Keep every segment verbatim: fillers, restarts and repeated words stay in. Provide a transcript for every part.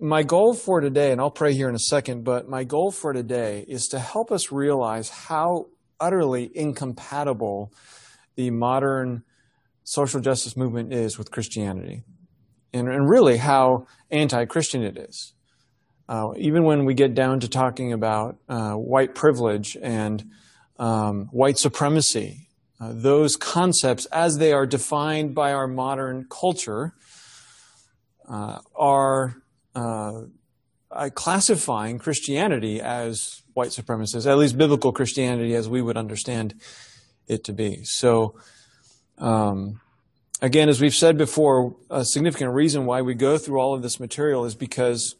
my goal for today, and I'll pray here in a second, but my goal for today is to help us realize how utterly incompatible the modern social justice movement is with Christianity, and, and really how anti-Christian it is. Uh, even when we get down to talking about uh, white privilege and um, white supremacy, uh, those concepts as they are defined by our modern culture uh, are uh, classifying Christianity as white supremacist, at least biblical Christianity as we would understand it to be. So, um, again, as we've said before, a significant reason why we go through all of this material is because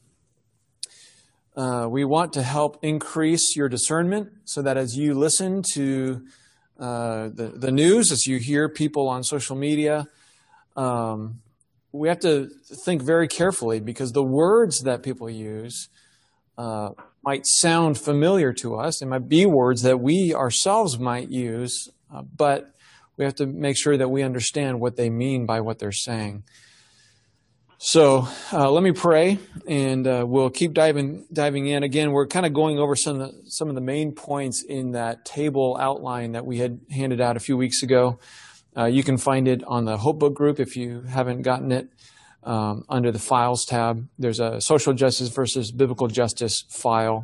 uh, we want to help increase your discernment so that as you listen to uh, the, the news, as you hear people on social media, um, we have to think very carefully because the words that people use uh, might sound familiar to us. It might be words that we ourselves might use, uh, but we have to make sure that we understand what they mean by what they're saying. So uh, let me pray, and uh, we'll keep diving diving in. Again, we're kind of going over some of the, some of the main points in that table outline that we had handed out a few weeks ago. Uh, you can find it on the Hope Book group if you haven't gotten it. Um, under the Files tab, there's a Social Justice versus Biblical Justice file.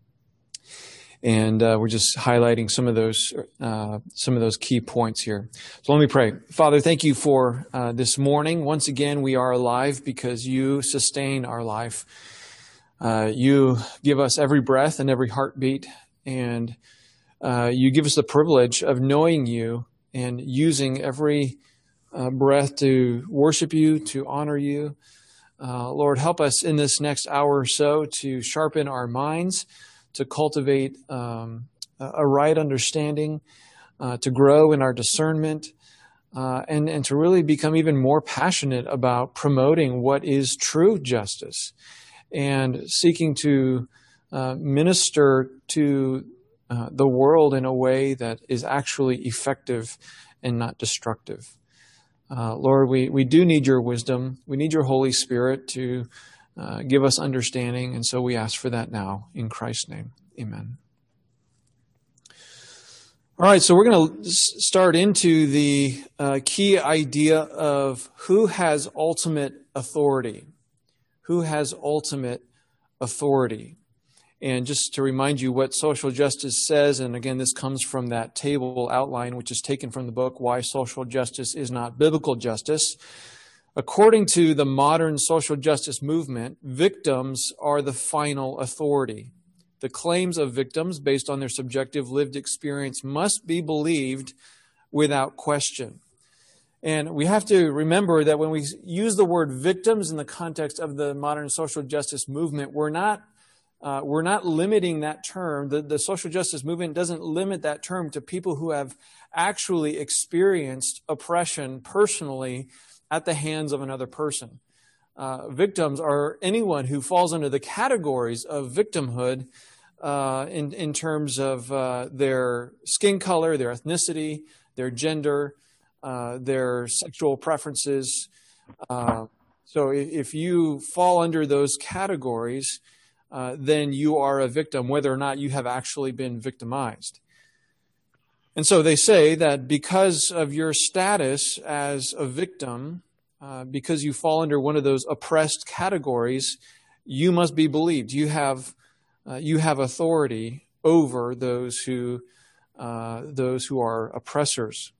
And uh, we're just highlighting some of those uh, some of those key points here. So let me pray. Father, thank you for uh, this morning. Once again, we are alive because you sustain our life. Uh, you give us every breath and every heartbeat, and uh, you give us the privilege of knowing you and using every uh, breath to worship you, to honor you. Uh, Lord, help us in this next hour or so to sharpen our minds, to cultivate um, a right understanding, uh, to grow in our discernment, uh, and, and to really become even more passionate about promoting what is true justice and seeking to uh, minister to uh, the world in a way that is actually effective and not destructive. Uh, Lord, we, we do need your wisdom. We need your Holy Spirit to Uh, give us understanding, and so we ask for that now in Christ's name. Amen. All right, so we're going to start into the uh, key idea of who has ultimate authority. Who has ultimate authority? And just to remind you what social justice says, and again, this comes from that table outline, which is taken from the book, Why Social Justice is Not Biblical Justice. According to the modern social justice movement, victims are the final authority. The claims of victims, based on their subjective lived experience, must be believed without question. And we have to remember that when we use the word victims in the context of the modern social justice movement, we're not uh, we're not limiting that term. The, the social justice movement doesn't limit that term to people who have actually experienced oppression personally at the hands of another person. Uh, victims are anyone who falls under the categories of victimhood uh, in, in terms of uh, their skin color, their ethnicity, their gender, uh, their sexual preferences. Uh, so if, if you fall under those categories, uh, then you are a victim, whether or not you have actually been victimized. And so they say that because of your status as a victim, uh, because you fall under one of those oppressed categories, you must be believed. You have uh, you have authority over those who uh, those who are oppressors.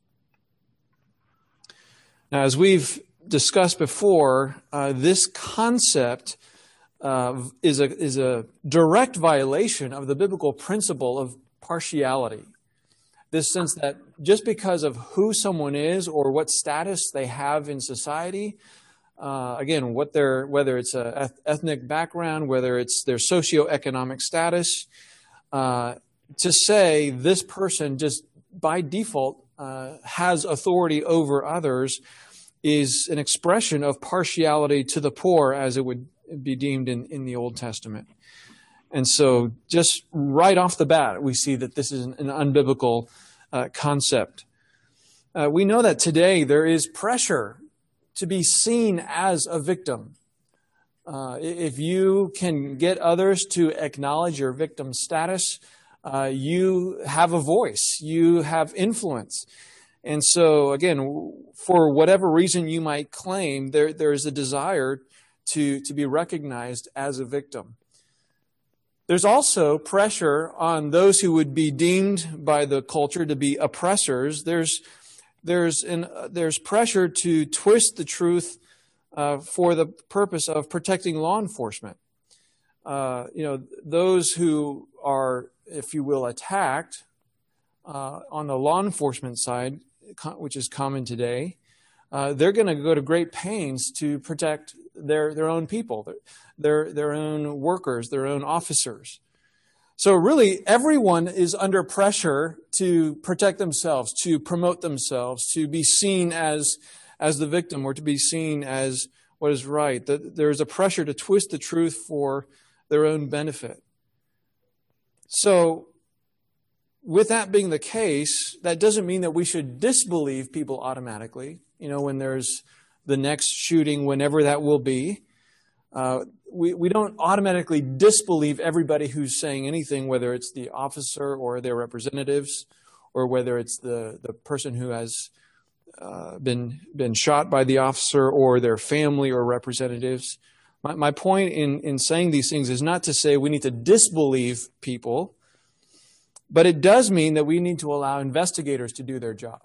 Now, as we've discussed before, uh, this concept uh, is a is a direct violation of the biblical principle of partiality. This sense that just because of who someone is or what status they have in society, uh, again, what their whether it's a ethnic background, whether it's their socioeconomic status, uh, to say this person just by default uh, has authority over others is an expression of partiality to the poor, as it would be deemed in, in the Old Testament. And so just right off the bat, we see that this is an, an unbiblical uh, concept. Uh, we know that today there is pressure to be seen as a victim. Uh, if you can get others to acknowledge your victim status, uh, you have a voice, you have influence. And so, again, for whatever reason you might claim, there there is a desire to, to be recognized as a victim. There's also pressure on those who would be deemed by the culture to be oppressors. There's there's an, uh, there's pressure to twist the truth uh, for the purpose of protecting law enforcement. Uh, you know, those who are, if you will, attacked uh, on the law enforcement side, which is common today, uh, they're going to go to great pains to protect their their own people, their their own workers, their own officers. So really, everyone is under pressure to protect themselves, to promote themselves, to be seen as as the victim, or to be seen as what is right. There's a pressure to twist the truth for their own benefit. So, with that being the case, that doesn't mean that we should disbelieve people automatically. You know, when there's the next shooting, whenever that will be, uh, we, we don't automatically disbelieve everybody who's saying anything, whether it's the officer or their representatives, or whether it's the, the person who has uh, been been shot by the officer, or their family or representatives. My, my point in, in saying these things is not to say we need to disbelieve people, but it does mean that we need to allow investigators to do their job.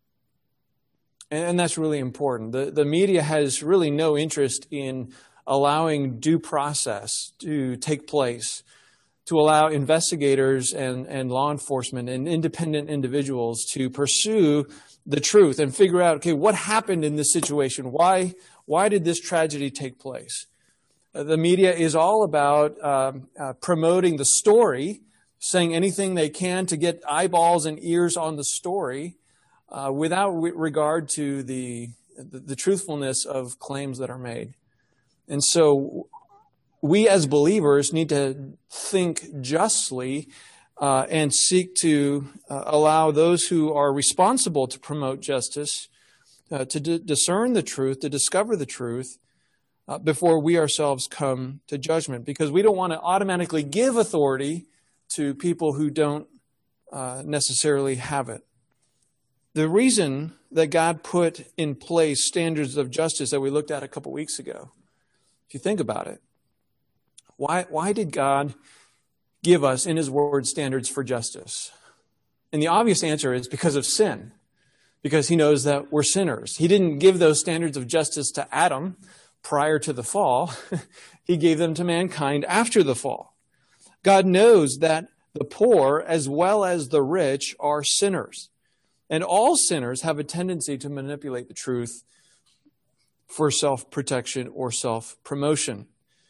And, and that's really important. The, the media has really no interest in allowing due process to take place, to allow investigators and, and law enforcement and independent individuals to pursue the truth and figure out, okay, what happened in this situation? Why, why did this tragedy take place? Uh, the media is all about um, uh, promoting the story, saying anything they can to get eyeballs and ears on the story uh, without re- regard to the, the the truthfulness of claims that are made. And so we as believers need to think justly uh, and seek to uh, allow those who are responsible to promote justice uh, to d- discern the truth, to discover the truth uh, before we ourselves come to judgment, because we don't want to automatically give authority to people who don't uh, necessarily have it. The reason that God put in place standards of justice that we looked at a couple weeks ago, if you think about it, why, why did God give us in His Word standards for justice? And the obvious answer is because of sin, because He knows that we're sinners. He didn't give those standards of justice to Adam prior to the fall. He gave them to mankind after the fall. God knows that the poor as well as the rich are sinners. And all sinners have a tendency to manipulate the truth for self-protection or self-promotion.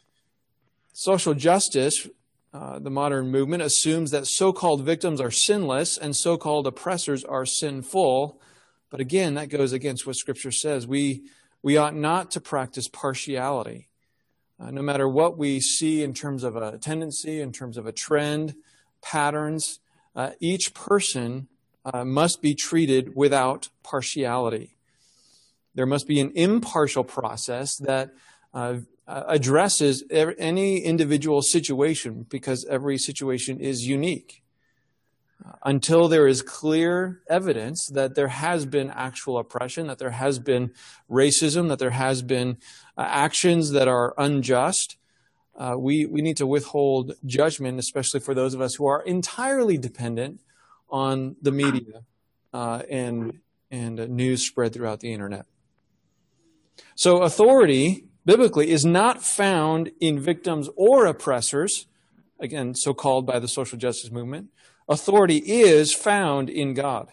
Social justice, uh, the modern movement, assumes that so-called victims are sinless and so-called oppressors are sinful. But again, that goes against what Scripture says. We, we ought not to practice partiality. Uh, no matter what we see in terms of a tendency, in terms of a trend, patterns, uh, each person uh, must be treated without partiality. There must be an impartial process that uh, addresses every, any individual situation, because every situation is unique. Uh, until there is clear evidence that there has been actual oppression, that there has been racism, that there has been uh, actions that are unjust, uh, we, we need to withhold judgment, especially for those of us who are entirely dependent on the media uh, and, and uh, news spread throughout the internet. So authority, biblically, is not found in victims or oppressors, again, so called by the social justice movement. Authority is found in God.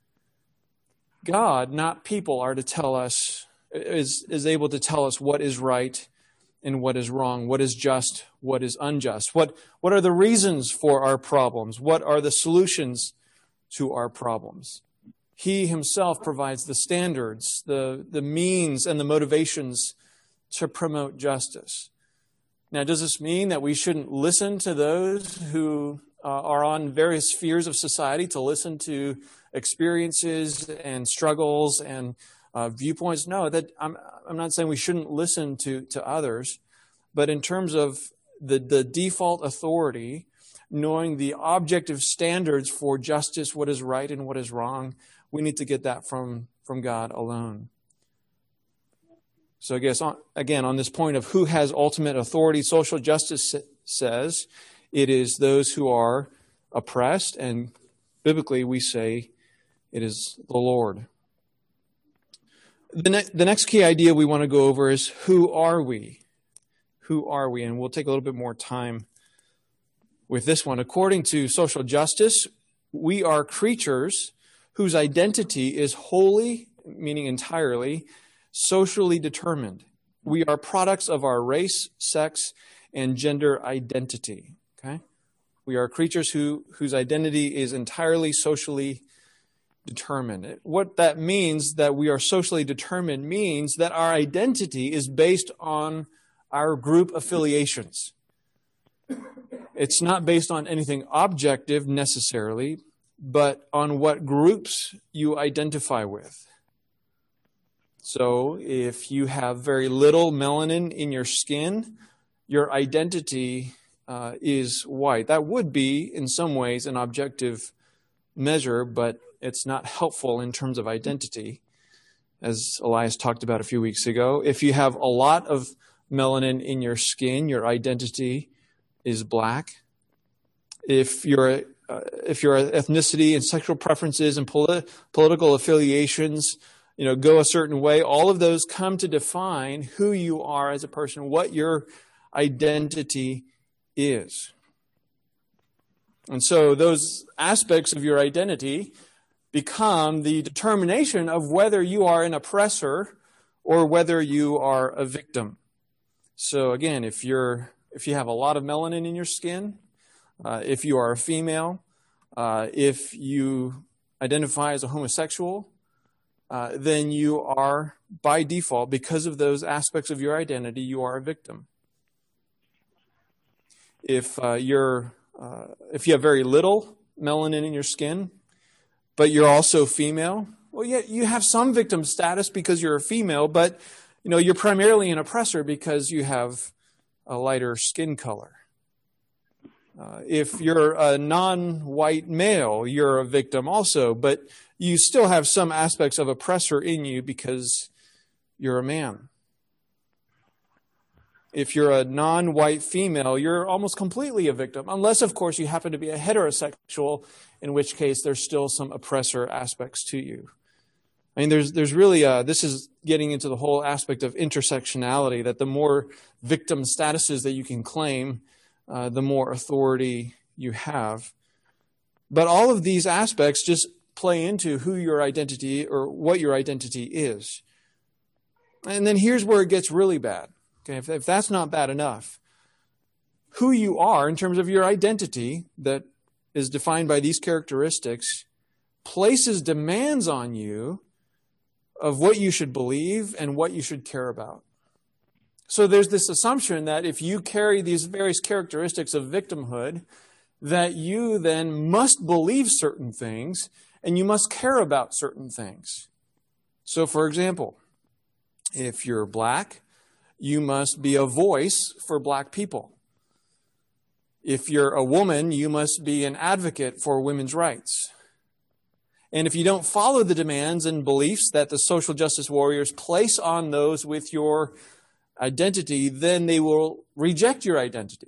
God, not people, are to tell us, is, is able to tell us what is right and what is wrong, what is just, what is unjust, what, what are the reasons for our problems, what are the solutions to our problems. He Himself provides the standards, the, the means, and the motivations to promote justice. Now, does this mean that we shouldn't listen to those who uh, are on various spheres of society, to listen to experiences and struggles and uh, viewpoints? No, that I'm, I'm not saying we shouldn't listen to, to others, but in terms of the, the default authority, knowing the objective standards for justice, what is right and what is wrong, we need to get that from, from God alone. So I guess, on, again, on this point of who has ultimate authority, social justice says it is those who are oppressed, and biblically we say it is the Lord. The, ne- the next key idea we want to go over is, who are we? Who are we? And we'll take a little bit more time with this one. According to social justice, we are creatures whose identity is wholly, meaning entirely, socially determined. We are products of our race, sex, and gender identity. Okay? We are creatures who, whose identity is entirely socially determined. What that means, that we are socially determined, means that our identity is based on our group affiliations. It's not based on anything objective necessarily, but on what groups you identify with. So if you have very little melanin in your skin, your identity uh, is white. That would be, in some ways, an objective measure, but it's not helpful in terms of identity, as Elias talked about a few weeks ago. If you have a lot of melanin in your skin, your identity is black. If your uh, if your ethnicity and sexual preferences and politi- political affiliations, you know, go a certain way, all of those come to define who you are as a person, what your identity is. And so those aspects of your identity become the determination of whether you are an oppressor or whether you are a victim. So again, if you're if you have a lot of melanin in your skin, uh, if you are a female, uh, if you identify as a homosexual, uh, then you are, by default, because of those aspects of your identity, you are a victim. If uh, you're uh, if you have very little melanin in your skin, but you're also female, well, yeah, you have some victim status because you're a female, but you know, you're primarily an oppressor because you have a lighter skin color. Uh, if you're a non-white male, you're a victim also, but you still have some aspects of oppressor in you because you're a man. If you're a non-white female, you're almost completely a victim, unless, of course, you happen to be a heterosexual, in which case there's still some oppressor aspects to you. I mean, there's there's really, a, this is getting into the whole aspect of intersectionality, that the more victim statuses that you can claim, uh, the more authority you have. But all of these aspects just play into who your identity or what your identity is. And then here's where it gets really bad. Okay, if, if that's not bad enough, who you are in terms of your identity that is defined by these characteristics places demands on you of what you should believe and what you should care about. So there's this assumption that if you carry these various characteristics of victimhood, that you then must believe certain things and you must care about certain things. So for example, if you're black, you must be a voice for black people. If you're a woman, you must be an advocate for women's rights. And if you don't follow the demands and beliefs that the social justice warriors place on those with your identity, then they will reject your identity.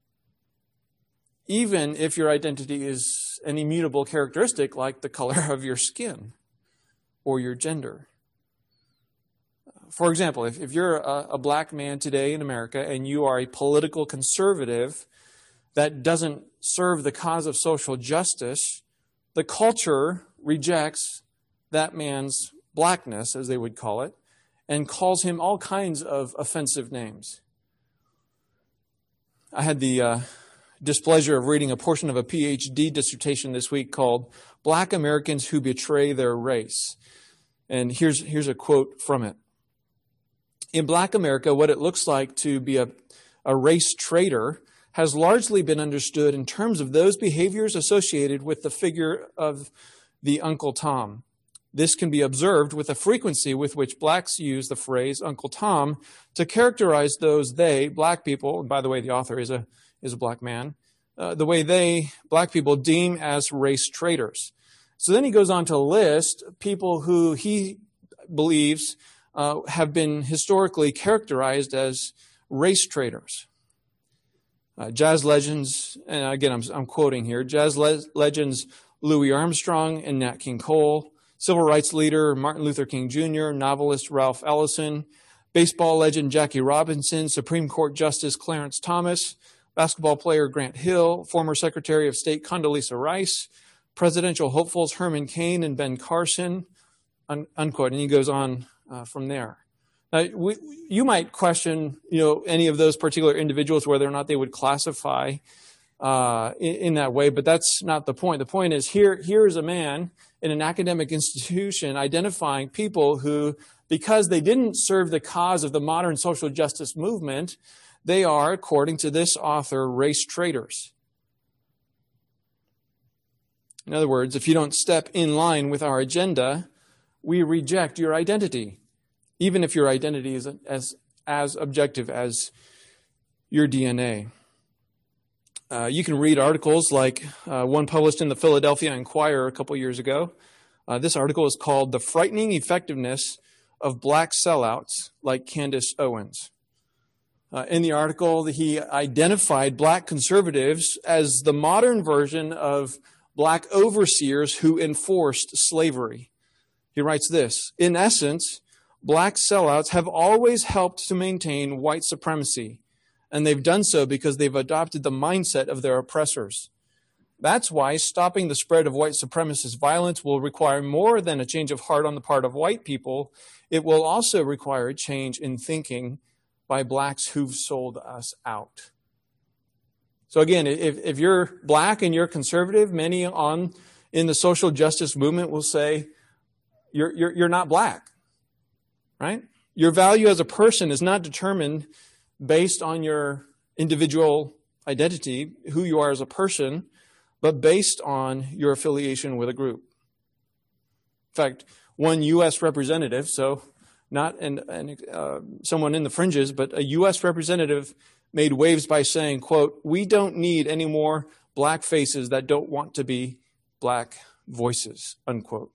Even if your identity is an immutable characteristic like the color of your skin or your gender. For example, if, if you're a, a black man today in America and you are a political conservative that doesn't serve the cause of social justice, the culture rejects that man's blackness, as they would call it, and calls him all kinds of offensive names. I had the uh, displeasure of reading a portion of a P H D dissertation this week called Black Americans Who Betray Their Race. And here's, here's a quote from it. In Black America, what it looks like to be a, a race traitor has largely been understood in terms of those behaviors associated with the figure of the Uncle Tom. This can be observed with the frequency with which blacks use the phrase Uncle Tom to characterize those they, black people, and by the way, the author is a, is a black man, uh, the way they, black people, deem as race traitors. So then he goes on to list people who he believes uh, have been historically characterized as race traitors. Uh, jazz legends, and again, I'm, I'm quoting here, jazz le- legends Louis Armstrong and Nat King Cole, civil rights leader Martin Luther King Junior, novelist Ralph Ellison, baseball legend Jackie Robinson, Supreme Court Justice Clarence Thomas, basketball player Grant Hill, former Secretary of State Condoleezza Rice, presidential hopefuls Herman Cain and Ben Carson, un- unquote. And he goes on uh, from there. Now, we, you might question, you know, any of those particular individuals, whether or not they would classify uh, in, in that way, but that's not the point. The point is here, here is a man in an academic institution identifying people who, because they didn't serve the cause of the modern social justice movement, they are, according to this author, race traitors. In other words, if you don't step in line with our agenda, we reject your identity, even if your identity is as, as objective as your D N A. Uh, you can read articles like uh, one published in the Philadelphia Inquirer a couple years ago. Uh, this article is called "The Frightening Effectiveness of Black Sellouts Like Candace Owens." Uh, in the article, he identified black conservatives as the modern version of black overseers who enforced slavery. He writes this: in essence, black sellouts have always helped to maintain white supremacy, and they've done so because they've adopted the mindset of their oppressors. That's why stopping the spread of white supremacist violence will require more than a change of heart on the part of white people. It will also require a change in thinking by blacks who've sold us out. So again, if, if you're black and you're conservative, many on in the social justice movement will say you're, you're, you're not black, right? Your value as a person is not determined based on your individual identity, who you are as a person, but based on your affiliation with a group. In fact, one U S representative, so not an, an, uh, someone in the fringes, but a U S representative made waves by saying, quote, "We don't need any more black faces that don't want to be black voices," unquote.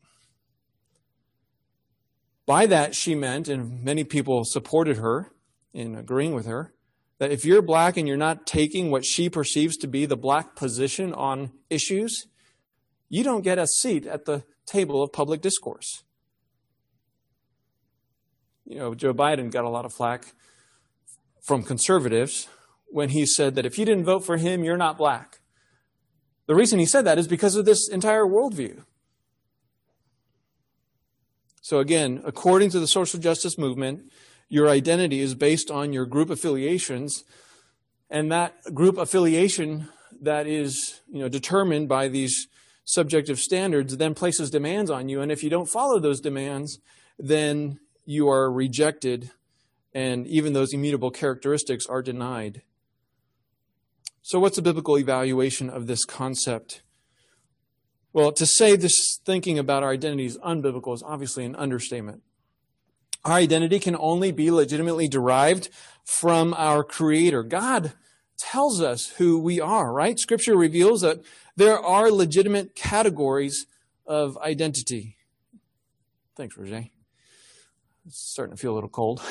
By that, she meant, and many people supported her in agreeing with her, that if you're black and you're not taking what she perceives to be the black position on issues, you don't get a seat at the table of public discourse. You know, Joe Biden got a lot of flack from conservatives when he said that if you didn't vote for him, you're not black. The reason he said that is because of this entire worldview. So again, according to the social justice movement, your identity is based on your group affiliations, and that group affiliation that is, you know, determined by these subjective standards then places demands on you, and if you don't follow those demands, then you are rejected, and even those immutable characteristics are denied. So what's the biblical evaluation of this concept? Well, to say this thinking about our identity is unbiblical is obviously an understatement. Our identity can only be legitimately derived from our Creator. God tells us who we are, right? Scripture reveals that there are legitimate categories of identity. Thanks, Roger. It's starting to feel a little cold.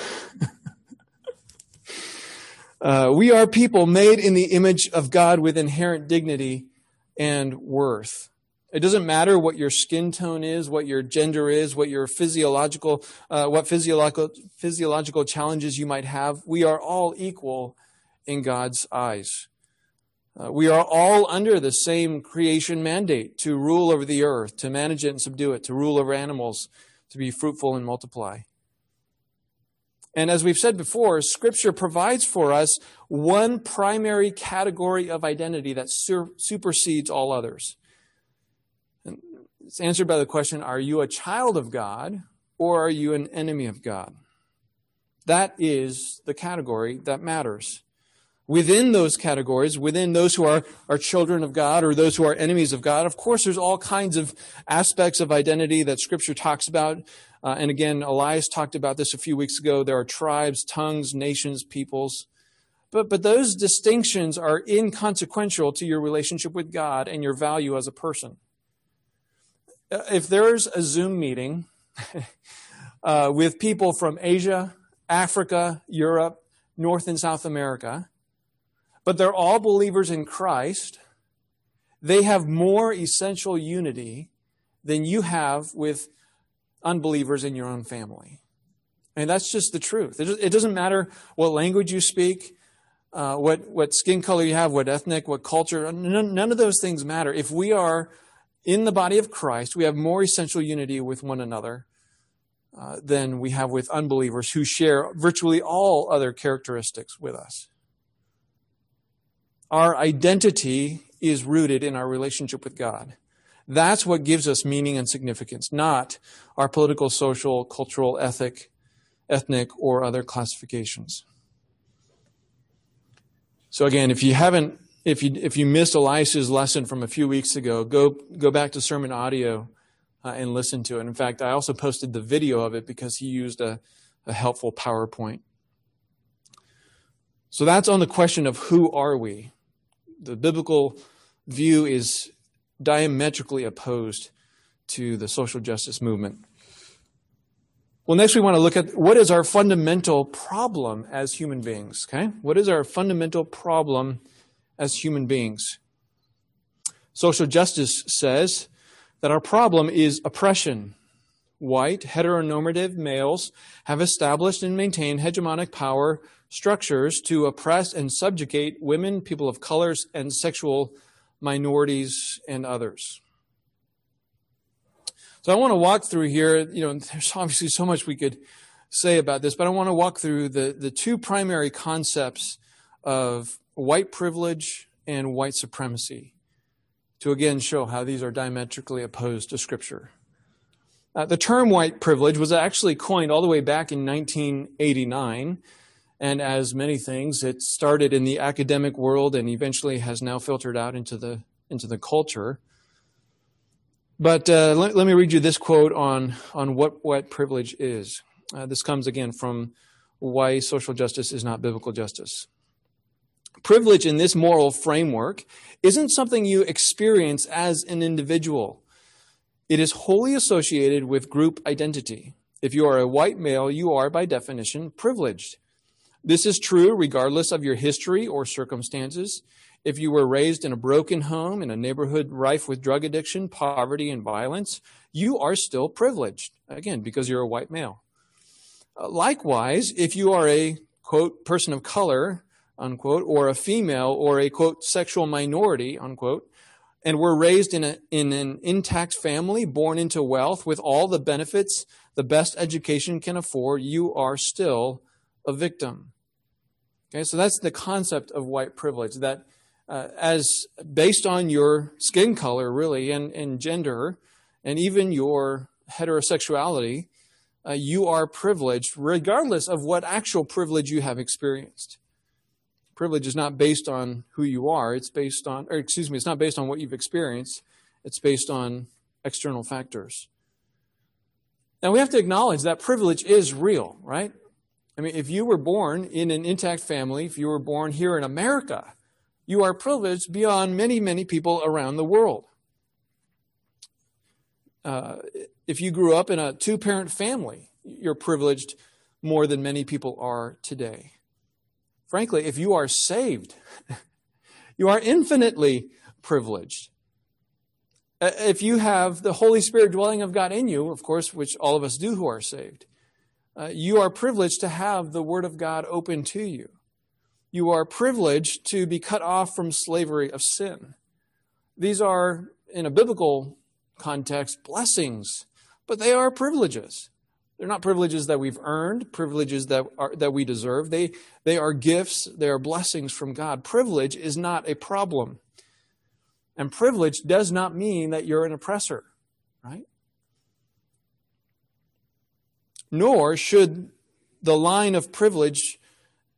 uh, we are people made in the image of God with inherent dignity and worth. It doesn't matter what your skin tone is, what your gender is, what your physiological, uh, what physiological physiological challenges you might have. We are all equal in God's eyes. Uh, we are all under the same creation mandate to rule over the earth, to manage it and subdue it, to rule over animals, to be fruitful and multiply. And as we've said before, Scripture provides for us one primary category of identity that sur- supersedes all others. And it's answered by the question, are you a child of God or are you an enemy of God? That is the category that matters. within those categories, within those who are, are children of God or those who are enemies of God, of course, there's all kinds of aspects of identity that Scripture talks about. Uh, and again, Elias talked about this a few weeks ago. There are tribes, tongues, nations, peoples. But, but those distinctions are inconsequential to your relationship with God and your value as a person. If there's a Zoom meeting uh, with people from Asia, Africa, Europe, North and South America, but they're all believers in Christ, they have more essential unity than you have with unbelievers in your own family. And that's just the truth. It doesn't matter what language you speak, uh, what, what skin color you have, what ethnic, what culture. None, none of those things matter. If we are in the body of Christ, we have more essential unity with one another uh, than we have with unbelievers who share virtually all other characteristics with us. Our identity is rooted in our relationship with God. That's what gives us meaning and significance, not our political, social, cultural, ethic, ethnic, or other classifications. So again, if you haven't, if you if you missed Elias's lesson from a few weeks ago, go go back to sermon audio uh, and listen to it. In fact, I also posted the video of it because he used a, a helpful PowerPoint. So that's on the question of who are we. The biblical view is diametrically opposed to the social justice movement. Well, next we want to look at what is our fundamental problem as human beings, okay? What is our fundamental problem as human beings? Social justice says that our problem is oppression. White, heteronormative males have established and maintained hegemonic power structures to oppress and subjugate women, people of colors, and sexual minorities and others. So I want to walk through here, you know, there's obviously so much we could say about this, but I want to walk through the, the two primary concepts of white privilege and white supremacy to again show how these are diametrically opposed to Scripture. Uh, the term white privilege was actually coined all the way back in nineteen eighty-nine. And as many things, it started in the academic world and eventually has now filtered out into the into the culture. But uh, let, let me read you this quote on, on what white privilege is. Uh, this comes again from Why Social Justice is Not Biblical Justice. Privilege in this moral framework isn't something you experience as an individual. It is wholly associated with group identity. If you are a white male, you are, by definition, privileged. This is true regardless of your history or circumstances. If you were raised in a broken home, in a neighborhood rife with drug addiction, poverty, and violence, you are still privileged, again, because you're a white male. Uh, likewise, if you are a, quote, person of color, unquote, or a female or a, quote, sexual minority, unquote, and were raised in, a, in an intact family, born into wealth with all the benefits the best education can afford, you are still a victim. Okay, so that's the concept of white privilege, that uh, as based on your skin color, really, and, and gender, and even your heterosexuality, uh, you are privileged regardless of what actual privilege you have experienced. Privilege is not based on who you are. It's based on, or excuse me, it's not based on what you've experienced. It's based on external factors. Now, we have to acknowledge that privilege is real, right? I mean, if you were born in an intact family, if you were born here in America, you are privileged beyond many, many people around the world. Uh, if you grew up in a two-parent family, you're privileged more than many people are today. Frankly, if you are saved, you are infinitely privileged. If you have the Holy Spirit dwelling of God in you, of course, which all of us do who are saved, uh, you are privileged to have the Word of God open to you. You are privileged to be cut off from slavery of sin. These are, in a biblical context, blessings, but they are privileges. They're not privileges that we've earned, privileges that are, that we deserve. They, they are gifts. They are blessings from God. Privilege is not a problem. And privilege does not mean that you're an oppressor, right? Nor should the line of privilege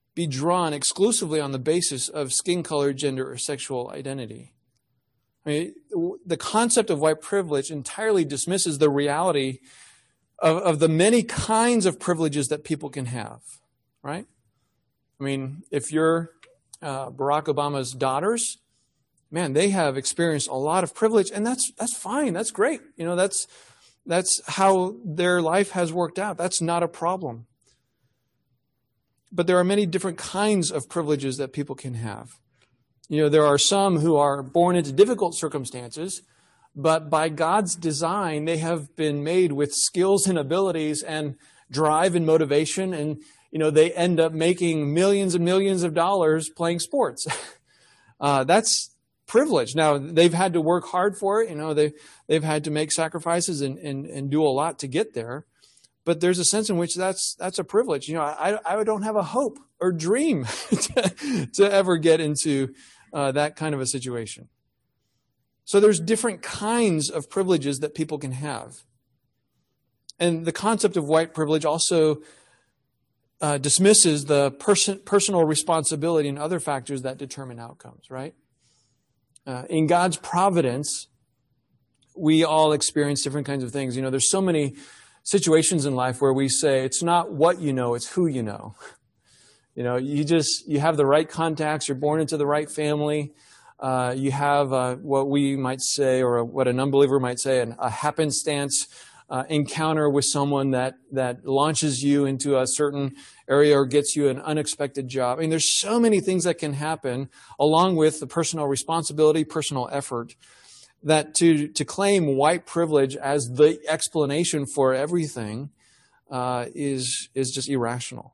be drawn exclusively on the basis of skin color, gender, or sexual identity. I mean, the concept of white privilege entirely dismisses the reality of, of the many kinds of privileges that people can have, right? I mean, if you're uh, Barack Obama's daughters, man, they have experienced a lot of privilege, and that's that's fine. That's great. You know, that's that's how their life has worked out. That's not a problem. But there are many different kinds of privileges that people can have. You know, there are some who are born into difficult circumstances, but by God's design, they have been made with skills and abilities and drive and motivation, and, you know, they end up making millions and millions of dollars playing sports. uh, that's privilege. Now, they've had to work hard for it. You know, they, they've had to make sacrifices and, and, and do a lot to get there. But there's a sense in which that's that's a privilege. You know, I I don't have a hope or dream to, to ever get into uh, that kind of a situation. So there's different kinds of privileges that people can have. And the concept of white privilege also uh, dismisses the person, personal responsibility and other factors that determine outcomes, right? Uh, in God's providence, we all experience different kinds of things. You know, there's so many situations in life where we say it's not what you know, it's who you know. You know, you just, you have the right contacts, you're born into the right family, uh, you have uh, what we might say, or a, what an unbeliever might say, an, a happenstance uh, encounter with someone that, that launches you into a certain area or gets you an unexpected job. I mean, there's so many things that can happen along with the personal responsibility, personal effort, that to, to claim white privilege as the explanation for everything uh, is, is just irrational.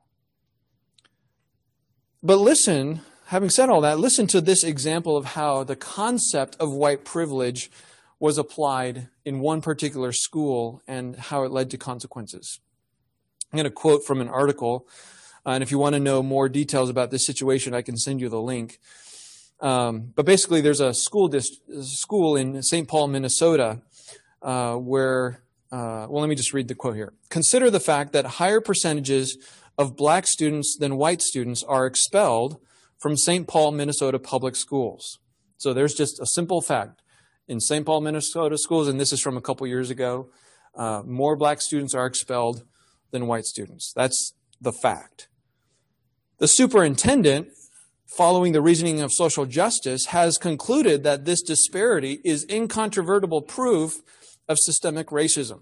But listen, having said all that, listen to this example of how the concept of white privilege was applied in one particular school and how it led to consequences. I'm going to quote from an article, uh, and if you want to know more details about this situation, I can send you the link. Um, but basically, there's a school dist- school in Saint Paul, Minnesota, uh, where, uh, well, let me just read the quote here. Consider the fact that higher percentages of black students than white students are expelled from Saint Paul, Minnesota public schools. So there's just a simple fact. In Saint Paul, Minnesota schools, and this is from a couple years ago, uh, more black students are expelled than white students. That's the fact. The superintendent, following the reasoning of social justice, has concluded that this disparity is incontrovertible proof of systemic racism.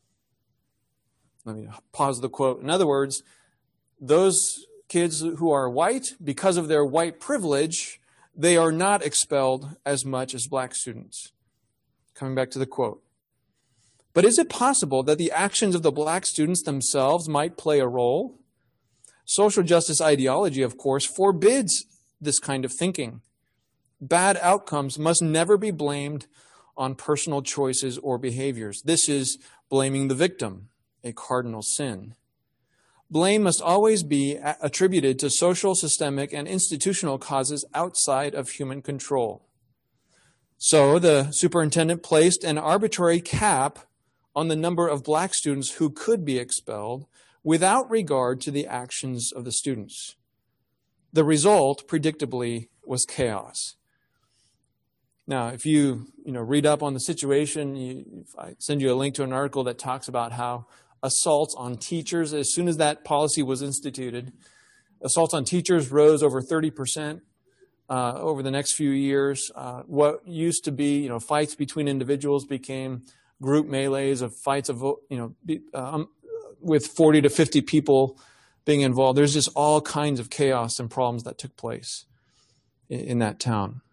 Let me pause the quote. In other words, those kids who are white, because of their white privilege, they are not expelled as much as black students. Coming back to the quote. But is it possible that the actions of the black students themselves might play a role? Social justice ideology, of course, forbids this kind of thinking. Bad outcomes must never be blamed on personal choices or behaviors. This is blaming the victim, a cardinal sin. Blame must always be attributed to social, systemic, and institutional causes outside of human control. So the superintendent placed an arbitrary cap on the number of black students who could be expelled without regard to the actions of the students. The result, predictably, was chaos. Now, if you, you know, read up on the situation, you, I send you a link to an article that talks about how assaults on teachers, as soon as that policy was instituted, assaults on teachers rose over thirty percent uh, over the next few years. Uh, what used to be, you know, fights between individuals became group melees of fights of, you know, be, um, with forty to fifty people being involved. There's just all kinds of chaos and problems that took place in, in that town.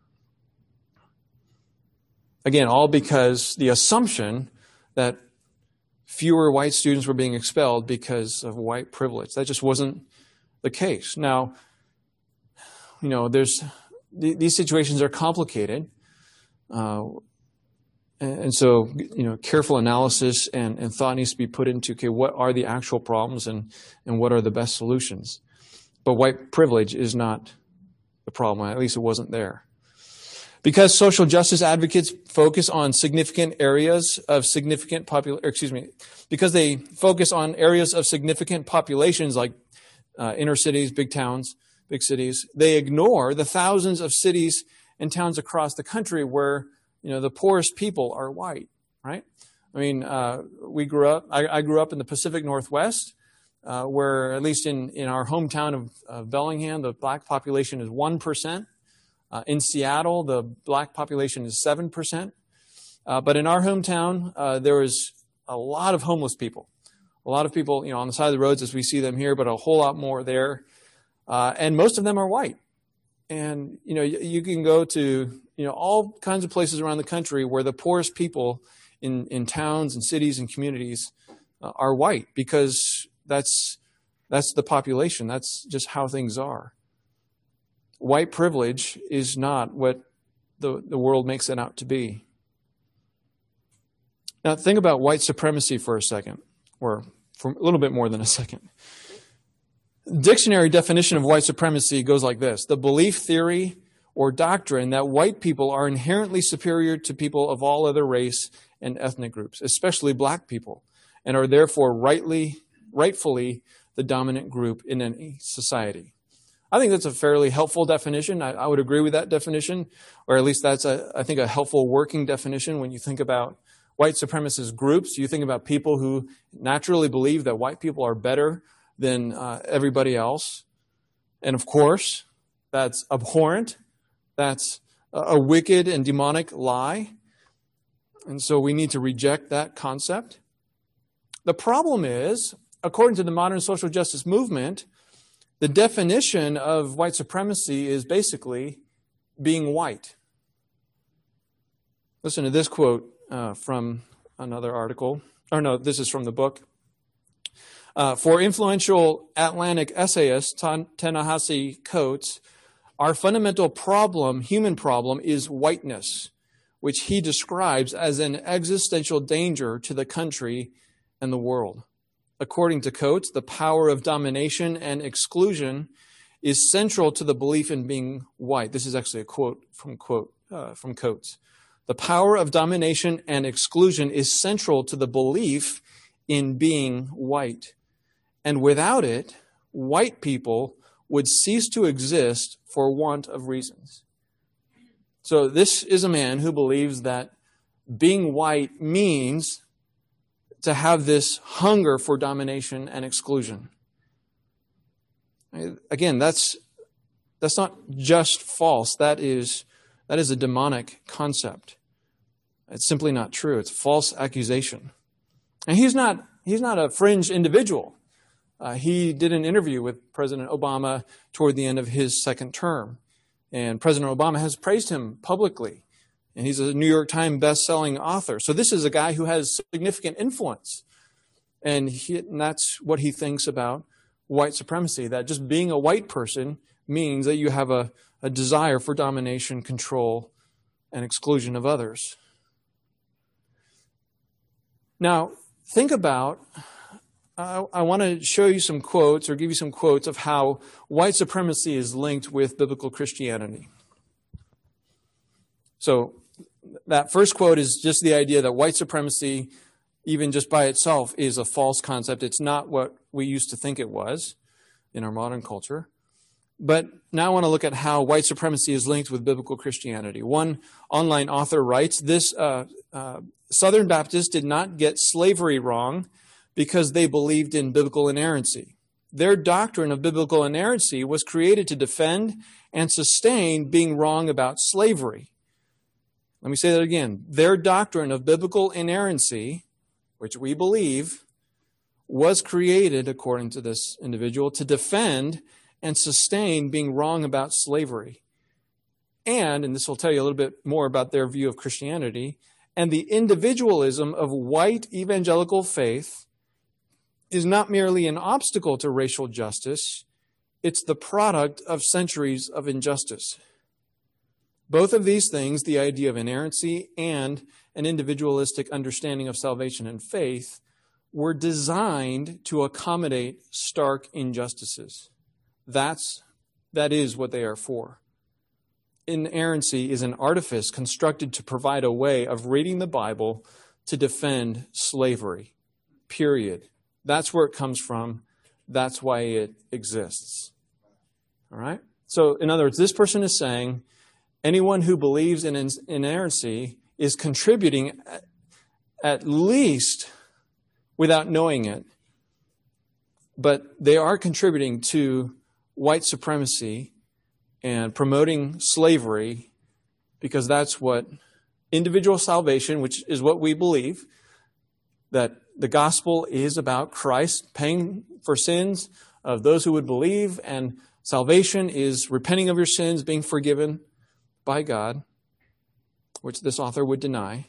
Again, all because the assumption that fewer white students were being expelled because of white privilege. That just wasn't the case. Now, you know, there's these situations are complicated. Uh, and, and so, you know, careful analysis and, and thought needs to be put into, okay, what are the actual problems and, and what are the best solutions? But white privilege is not the problem. At least it wasn't there. Because social justice advocates focus on significant areas of significant popul- excuse me, because they focus on areas of significant populations like uh, inner cities, big towns, big cities. They ignore the thousands of cities and towns across the country where, you know, the poorest people are white, right? I mean, uh, we grew up, I, I grew up in the Pacific Northwest, uh, where at least in, in our hometown of, of Bellingham, the black population is one percent. Uh, in Seattle, the black population is seven percent. Uh, but in our hometown, uh, there was a lot of homeless people. A lot of people, you know, on the side of the roads as we see them here, but a whole lot more there. Uh, and most of them are white. And, you know, you, you can go to, you know, all kinds of places around the country where the poorest people in, in towns and cities and communities uh, are white, because that's, that's the population. That's just how things are. White privilege is not what the, the world makes it out to be. Now, think about white supremacy for a second, or for a little bit more than a second. Dictionary definition of white supremacy goes like this: the belief, theory, or doctrine that white people are inherently superior to people of all other race and ethnic groups, especially black people, and are therefore rightly, rightfully the dominant group in any society. I think that's a fairly helpful definition. I, I would agree with that definition, or at least that's, a, I think, a helpful working definition when you think about white supremacist groups. You think about people who naturally believe that white people are better than uh, everybody else. And of course, that's abhorrent. That's a, a wicked and demonic lie. And so we need to reject that concept. The problem is, according to the modern social justice movement, the definition of white supremacy is basically being white. Listen to this quote uh, from another article. Or no, this is from the book. Uh, for influential Atlantic essayist Ta-Nehisi Coates, our fundamental problem, human problem, is whiteness, which he describes as an existential danger to the country and the world. According to Coates, the power of domination and exclusion is central to the belief in being white. This is actually a quote from quote uh, from Coates. The power of domination and exclusion is central to the belief in being white. And without it, white people would cease to exist for want of reasons. So this is a man who believes that being white means to have this hunger for domination and exclusion. Again, that's that's not just false. That is that is a demonic concept. It's simply not true. It's a false accusation. And he's not he's not a fringe individual. Uh, he did an interview with President Obama toward the end of his second term, and President Obama has praised him publicly. And he's a New York Times best-selling author. So this is a guy who has significant influence. And, he, and that's what he thinks about white supremacy, that just being a white person means that you have a, a desire for domination, control, and exclusion of others. Now, think about, uh, I want to show you some quotes or give you some quotes of how white supremacy is linked with biblical Christianity. So that first quote is just the idea that white supremacy, even just by itself, is a false concept. It's not what we used to think it was in our modern culture. But now I want to look at how white supremacy is linked with biblical Christianity. One online author writes, this uh, uh, Southern Baptists did not get slavery wrong because they believed in biblical inerrancy. Their doctrine of biblical inerrancy was created to defend and sustain being wrong about slavery. Let me say that again. Their doctrine of biblical inerrancy, which we believe, was created, according to this individual, to defend and sustain being wrong about slavery. And, and this will tell you a little bit more about their view of Christianity, and the individualism of white evangelical faith is not merely an obstacle to racial justice, it's the product of centuries of injustice. Both of these things, the idea of inerrancy and an individualistic understanding of salvation and faith, were designed to accommodate stark injustices. That's, that is what they are for. Inerrancy is an artifice constructed to provide a way of reading the Bible to defend slavery, period. That's where it comes from. That's why it exists. All right? So, in other words, this person is saying anyone who believes in inerrancy is contributing, at least without knowing it, but they are contributing to white supremacy and promoting slavery, because that's what individual salvation, which is what we believe, that the gospel is about Christ paying for sins of those who would believe, and salvation is repenting of your sins, being forgiven by God, which this author would deny.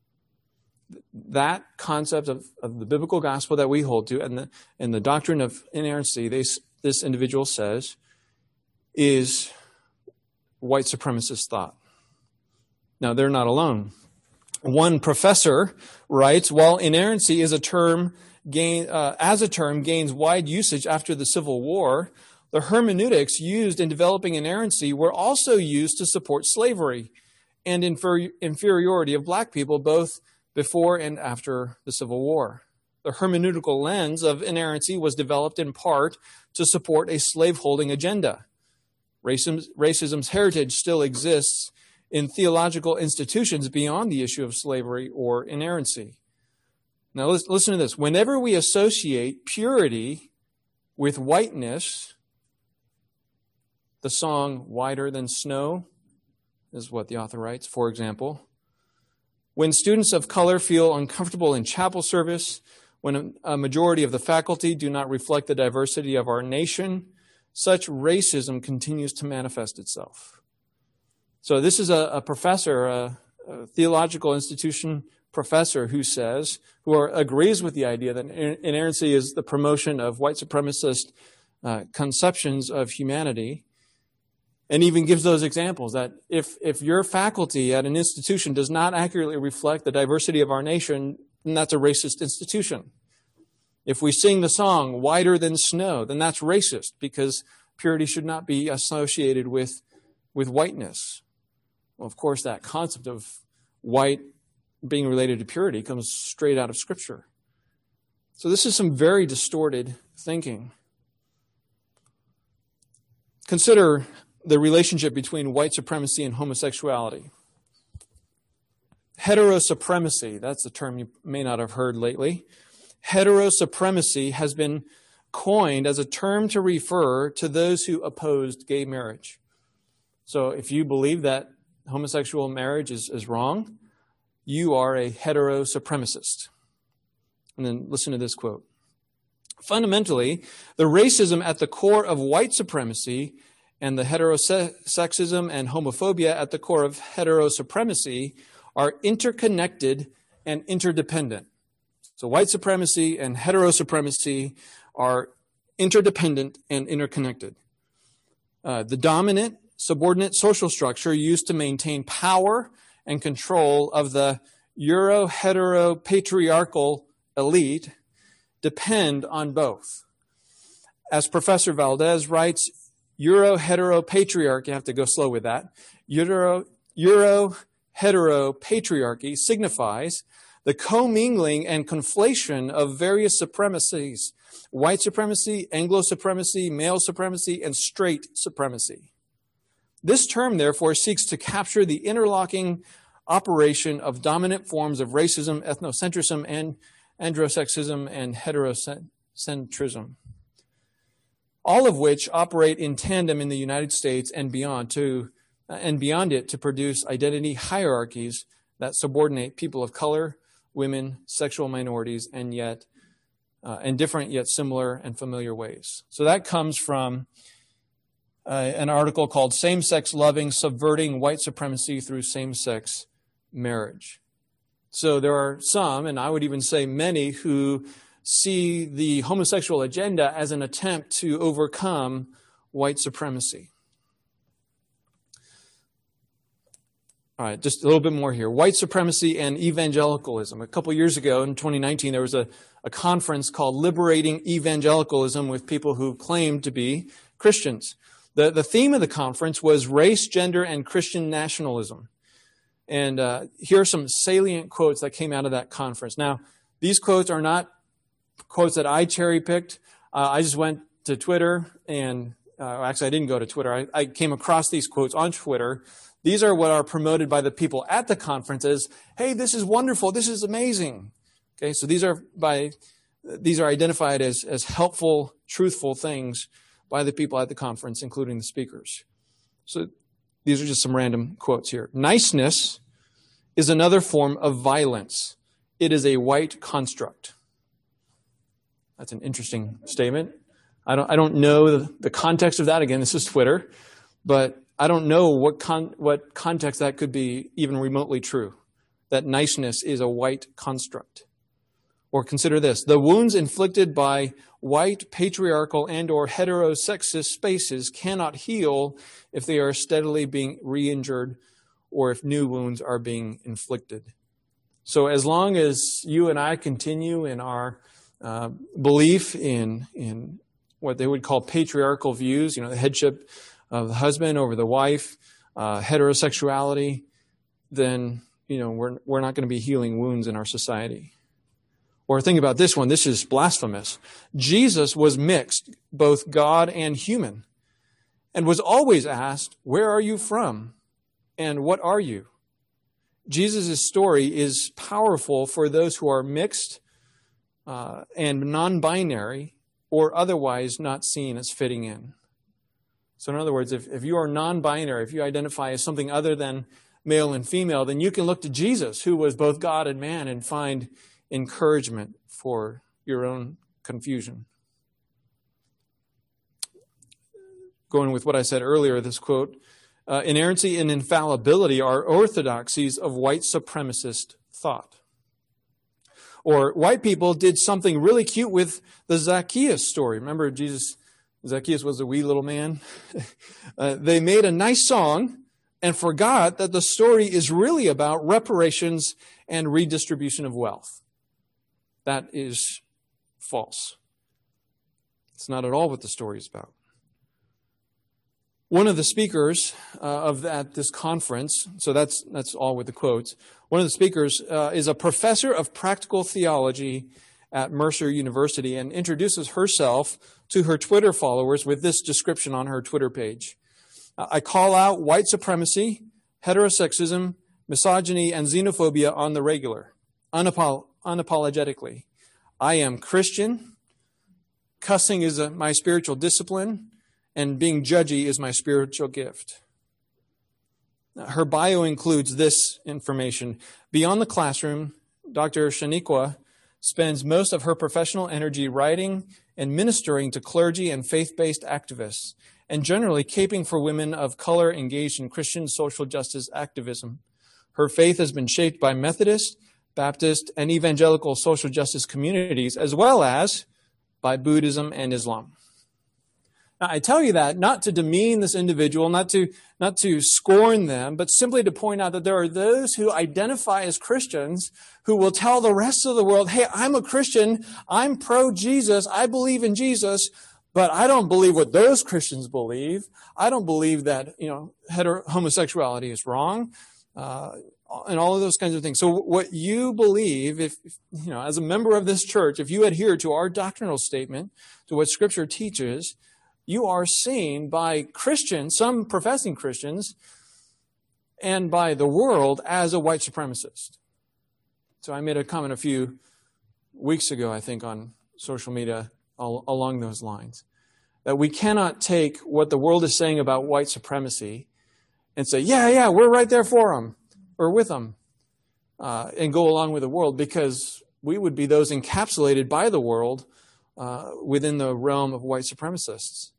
That concept of, of the biblical gospel that we hold to, and the, and the doctrine of inerrancy, they, this individual says, is white supremacist thought. Now, they're not alone. One professor writes, while inerrancy is a term gain, uh, as a term gains wide usage after the Civil War, the hermeneutics used in developing inerrancy were also used to support slavery and inferi- inferiority of black people, both before and after the Civil War. The hermeneutical lens of inerrancy was developed in part to support a slaveholding agenda. Racism, racism's heritage still exists in theological institutions beyond the issue of slavery or inerrancy. Now listen to this. Whenever we associate purity with whiteness, the song Whiter Than Snow is what the author writes, for example. When students of color feel uncomfortable in chapel service, when a majority of the faculty do not reflect the diversity of our nation, such racism continues to manifest itself. So this is a, a professor, a, a theological institution professor who says, who are, agrees with the idea that inerrancy is the promotion of white supremacist uh, conceptions of humanity, and even gives those examples that if, if your faculty at an institution does not accurately reflect the diversity of our nation, then that's a racist institution. If we sing the song Whiter Than Snow, then that's racist, because purity should not be associated with, with whiteness. Well, of course, that concept of white being related to purity comes straight out of Scripture. So this is some very distorted thinking. Consider the relationship between white supremacy and homosexuality. Heterosupremacy, that's a term you may not have heard lately. Heterosupremacy has been coined as a term to refer to those who opposed gay marriage. So if you believe that homosexual marriage is, is wrong, you are a heterosupremacist. And then listen to this quote. Fundamentally, the racism at the core of white supremacy and the heterosexism and homophobia at the core of heterosupremacy are interconnected and interdependent. So white supremacy and heterosupremacy are interdependent and interconnected. Uh, the dominant subordinate social structure used to maintain power and control of the Euro-hetero-patriarchal elite depend on both. As Professor Valdez writes, Euro-hetero-patriarchy, you have to go slow with that, Euro, Euro-hetero-patriarchy signifies the commingling and conflation of various supremacies, white supremacy, Anglo supremacy, male supremacy, and straight supremacy. This term, therefore, seeks to capture the interlocking operation of dominant forms of racism, ethnocentrism, and androsexism, and heterocentrism, all of which operate in tandem in the United States and beyond to and beyond it to produce identity hierarchies that subordinate people of color, women, sexual minorities, and yet uh, in different yet similar and familiar ways. So that comes from uh, an article called Same-Sex Loving, Subverting White Supremacy Through Same-Sex Marriage. So there are some, and I would even say many, who see the homosexual agenda as an attempt to overcome white supremacy. All right, just a little bit more here. White supremacy and evangelicalism. A couple years ago, in twenty nineteen, there was a, a conference called Liberating Evangelicalism with people who claimed to be Christians. The, the theme of the conference was race, gender, and Christian nationalism. And uh, here are some salient quotes that came out of that conference. Now, these quotes are not quotes that I cherry-picked. Uh, I just went to Twitter and uh, actually I didn't go to Twitter, I, I came across these quotes on Twitter. These are what are promoted by the people at the conference as, hey, this is wonderful, this is amazing. Okay, so these are by these are identified as, as helpful, truthful things by the people at the conference, including the speakers. So these are just some random quotes here. Niceness is another form of violence. It is a white construct. That's an interesting statement. I don't I don't know the, the context of that. Again, this is Twitter, but I don't know what con, what context that could be even remotely true, that niceness is a white construct. Or consider this, the wounds inflicted by white, patriarchal, and or heterosexist spaces cannot heal if they are steadily being re-injured or if new wounds are being inflicted. So as long as you and I continue in our uh, belief in, in what they would call patriarchal views, you know, the headship of the husband over the wife, uh, heterosexuality, then, you know, we're, we're not going to be healing wounds in our society. Or think about this one. This is blasphemous. Jesus was mixed, both God and human, and was always asked, where are you from? And what are you? Jesus' story is powerful for those who are mixed uh, and non-binary or otherwise not seen as fitting in. So in other words, if, if you are non-binary, if you identify as something other than male and female, then you can look to Jesus, who was both God and man, and find encouragement for your own confusion. Going with what I said earlier, this quote, uh, inerrancy and infallibility are orthodoxies of white supremacist thought. Or white people did something really cute with the Zacchaeus story. Remember Jesus, Zacchaeus was a wee little man. uh, they made a nice song and forgot that the story is really about reparations and redistribution of wealth. That is false. It's not at all what the story is about. One of the speakers uh, of that this conference, so that's that's all with the quotes. One of the speakers uh, is a professor of practical theology at Mercer University and introduces herself to her Twitter followers with this description on her Twitter page. I call out white supremacy, heterosexism, misogyny, and xenophobia on the regular, unapol- unapologetically. I am Christian. Cussing is a, my spiritual discipline, and being judgy is my spiritual gift. Her bio includes this information. Beyond the classroom, Doctor Shaniqua spends most of her professional energy writing and ministering to clergy and faith-based activists, and generally caping for women of color engaged in Christian social justice activism. Her faith has been shaped by Methodist, Baptist, and evangelical social justice communities, as well as by Buddhism and Islam. Now, I tell you that not to demean this individual, not to, not to scorn them, but simply to point out that there are those who identify as Christians who will tell the rest of the world, hey, I'm a Christian, I'm pro-Jesus, I believe in Jesus, but I don't believe what those Christians believe. I don't believe that, you know, hetero- homosexuality is wrong, uh, and all of those kinds of things. So what you believe, if, if, you know, as a member of this church, if you adhere to our doctrinal statement, to what Scripture teaches, you are seen by Christians, some professing Christians, and by the world as a white supremacist. So I made a comment a few weeks ago, I think, on social media all, along those lines, that we cannot take what the world is saying about white supremacy and say, yeah, yeah, we're right there for them or with them, uh, and go along with the world, because we would be those encapsulated by the world uh, within the realm of white supremacists.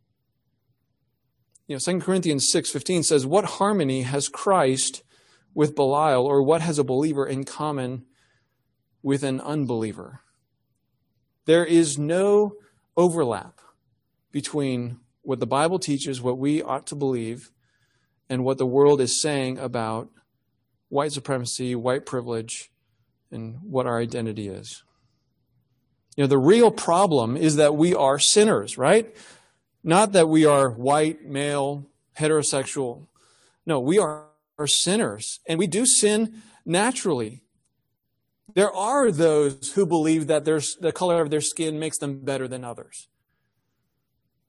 You know, Second Corinthians six fifteen says, what harmony has Christ with Belial, or what has a believer in common with an unbeliever? There is no overlap between what the Bible teaches, what we ought to believe, and what the world is saying about white supremacy, white privilege, and what our identity is. You know, the real problem is that we are sinners, right? Not that we are white, male, heterosexual. No, we are, are sinners, and we do sin naturally. There are those who believe that their, the color of their skin makes them better than others.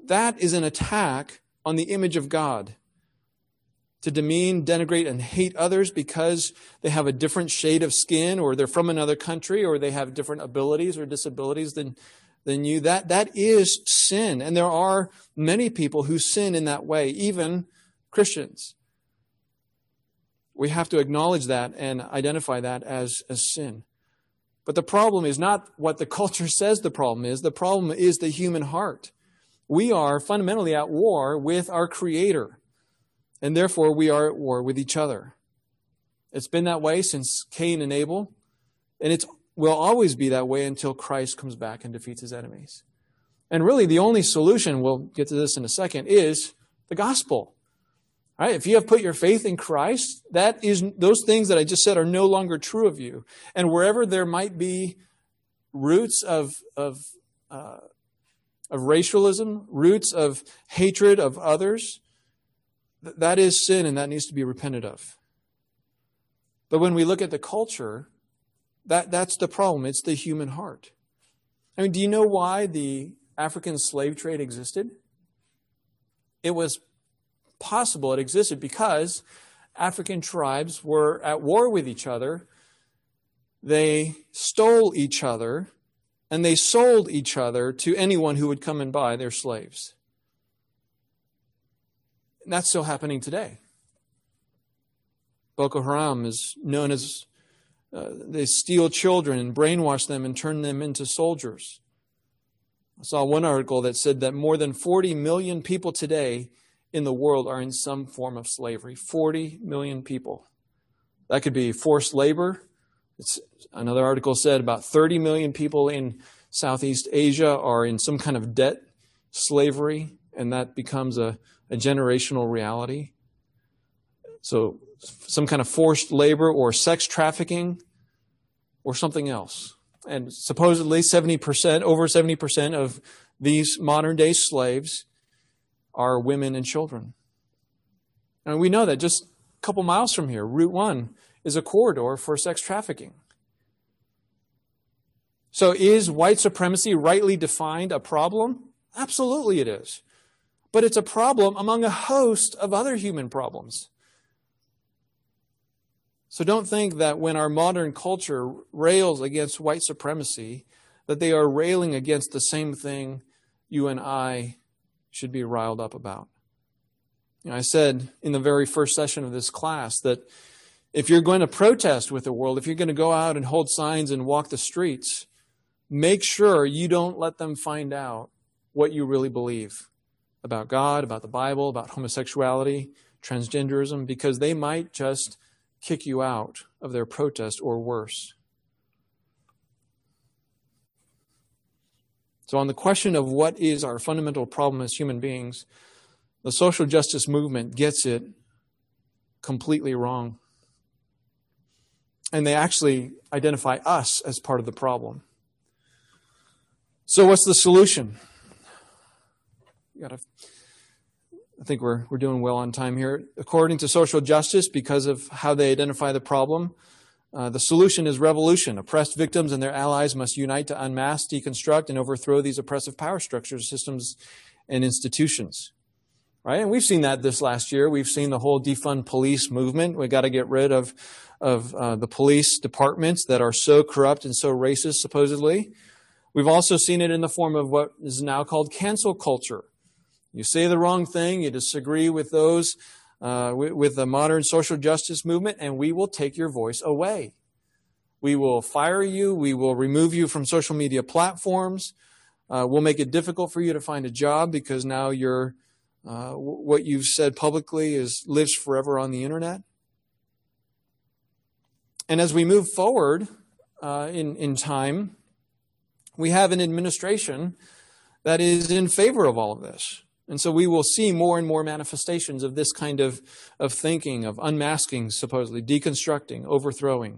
that is an attack on the image of God. To demean, denigrate, and hate others because they have a different shade of skin, or they're from another country, or they have different abilities or disabilities than, than you, that, that is sin. And there are many people who sin in that way, even Christians. We have to acknowledge that and identify that as, as sin. But the problem is not what the culture says the problem is. The problem is the human heart. We are fundamentally at war with our Creator. And therefore, we are at war with each other. It's been that way since Cain and Abel, and it will always be that way until Christ comes back and defeats his enemies. And really, the only solution, we'll get to this in a second, is the gospel. All right? If you have put your faith in Christ, that is, those things that I just said are no longer true of you. And wherever there might be roots of, of, uh, of racialism, roots of hatred of others, that is sin, and that needs to be repented of. But when we look at the culture, that, that's the problem. It's the human heart. I mean, do you know why the African slave trade existed? It was possible it existed because African tribes were at war with each other. They stole each other, and they sold each other to anyone who would come and buy their slaves. And that's still happening today. Boko Haram is known as, uh, they steal children and brainwash them and turn them into soldiers. I saw one article that said that more than forty million people today in the world are in some form of slavery. forty million people. That could be forced labor. It's, another article said about thirty million people in Southeast Asia are in some kind of debt slavery, and that becomes a a generational reality. So some kind of forced labor or sex trafficking or something else. And supposedly seventy percent, over seventy percent of these modern day slaves are women and children. And we know that just a couple miles from here, Route one is a corridor for sex trafficking. So is white supremacy rightly defined a problem? Absolutely it is. But it's a problem among a host of other human problems. So don't think that when our modern culture rails against white supremacy, that they are railing against the same thing you and I should be riled up about. You know, I said in the very first session of this class that if you're going to protest with the world, if you're going to go out and hold signs and walk the streets, make sure you don't let them find out what you really believe about God, about the Bible, about homosexuality, transgenderism, because they might just kick you out of their protest or worse. So on the question of what is our fundamental problem as human beings, the social justice movement gets it completely wrong. And they actually identify us as part of the problem. So what's the solution? You gotta, I think we're we're doing well on time here. According to social justice, because of how they identify the problem, uh, the solution is revolution. Oppressed victims and their allies must unite to unmask, deconstruct, and overthrow these oppressive power structures, systems, and institutions. Right? And we've seen that this last year. We've seen the whole defund police movement. We've got to get rid of, of uh, the police departments that are so corrupt and so racist, supposedly. We've also seen it in the form of what is now called cancel culture. You say the wrong thing, you disagree with those, uh, with, with the modern social justice movement, and we will take your voice away. We will fire you. We will remove you from social media platforms. Uh, we'll make it difficult for you to find a job because now you're, uh, w- what you've said publicly is lives forever on the internet. And as we move forward uh, in, in time, we have an administration that is in favor of all of this. And so we will see more and more manifestations of this kind of, of thinking, of unmasking, supposedly, deconstructing, overthrowing.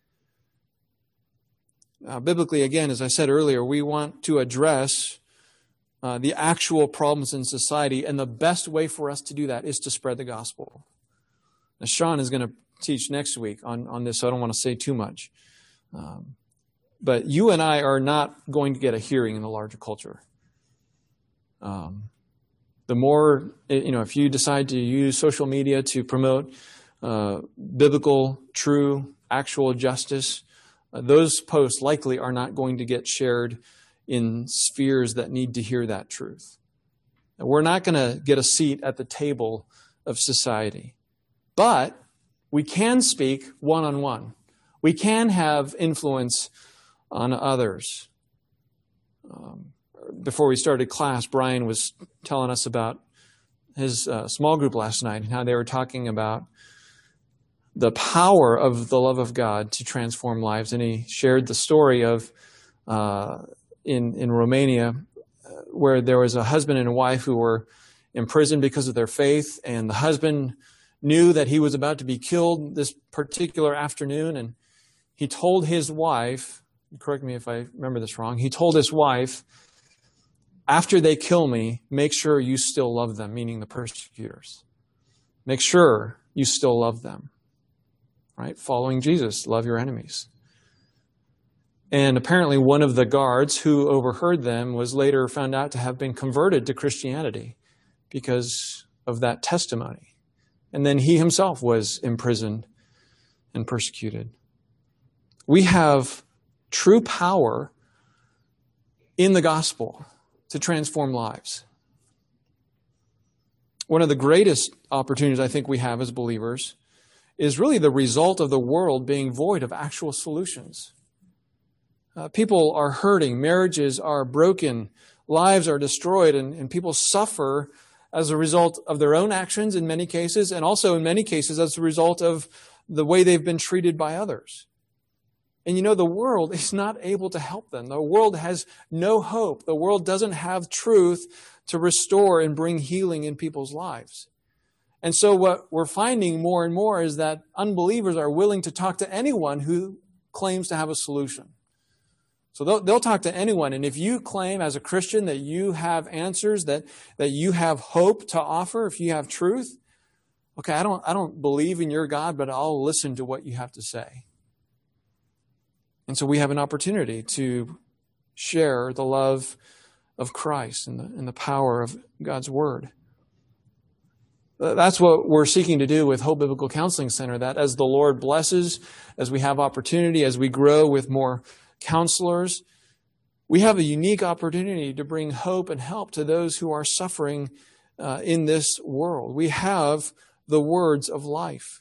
Uh, biblically, again, as I said earlier, we want to address uh, the actual problems in society, and the best way for us to do that is to spread the gospel. Now, Sean is going to teach next week on, on this, so I don't want to say too much. Um, but you and I are not going to get a hearing in the larger culture. Um, The more, you know, if you decide to use social media to promote uh, biblical, true, actual justice, uh, those posts likely are not going to get shared in spheres that need to hear that truth. We're not going to get a seat at the table of society. But we can speak one-on-one. We can have influence on others. Um, before we started class, Brian was telling us about his uh, small group last night and how they were talking about the power of the love of God to transform lives. And he shared the story of uh, in, in Romania uh, where there was a husband and a wife who were imprisoned because of their faith, and the husband knew that he was about to be killed this particular afternoon, and he told his wife, correct me if I remember this wrong, he told his wife, after they kill me, make sure you still love them, meaning the persecutors. Make sure you still love them. Right? Following Jesus, love your enemies. And apparently one of the guards who overheard them was later found out to have been converted to Christianity because of that testimony. And then he himself was imprisoned and persecuted. We have true power in the gospel to transform lives. One of the greatest opportunities I think we have as believers is really the result of the world being void of actual solutions. Uh, people are hurting, marriages are broken, lives are destroyed, and, and people suffer as a result of their own actions in many cases, and also in many cases as a result of the way they've been treated by others. And you know, the world is not able to help them. The world has no hope. The world doesn't have truth to restore and bring healing in people's lives. And so what we're finding more and more is that unbelievers are willing to talk to anyone who claims to have a solution. So they'll, they'll talk to anyone. And if you claim as a Christian that you have answers, that, that you have hope to offer, if you have truth, okay, I don't, I don't believe in your God, but I'll listen to what you have to say. And so we have an opportunity to share the love of Christ and the, and the power of God's Word. That's what we're seeking to do with Hope Biblical Counseling Center, that as the Lord blesses, as we have opportunity, as we grow with more counselors, we have a unique opportunity to bring hope and help to those who are suffering uh, in this world. We have the words of life.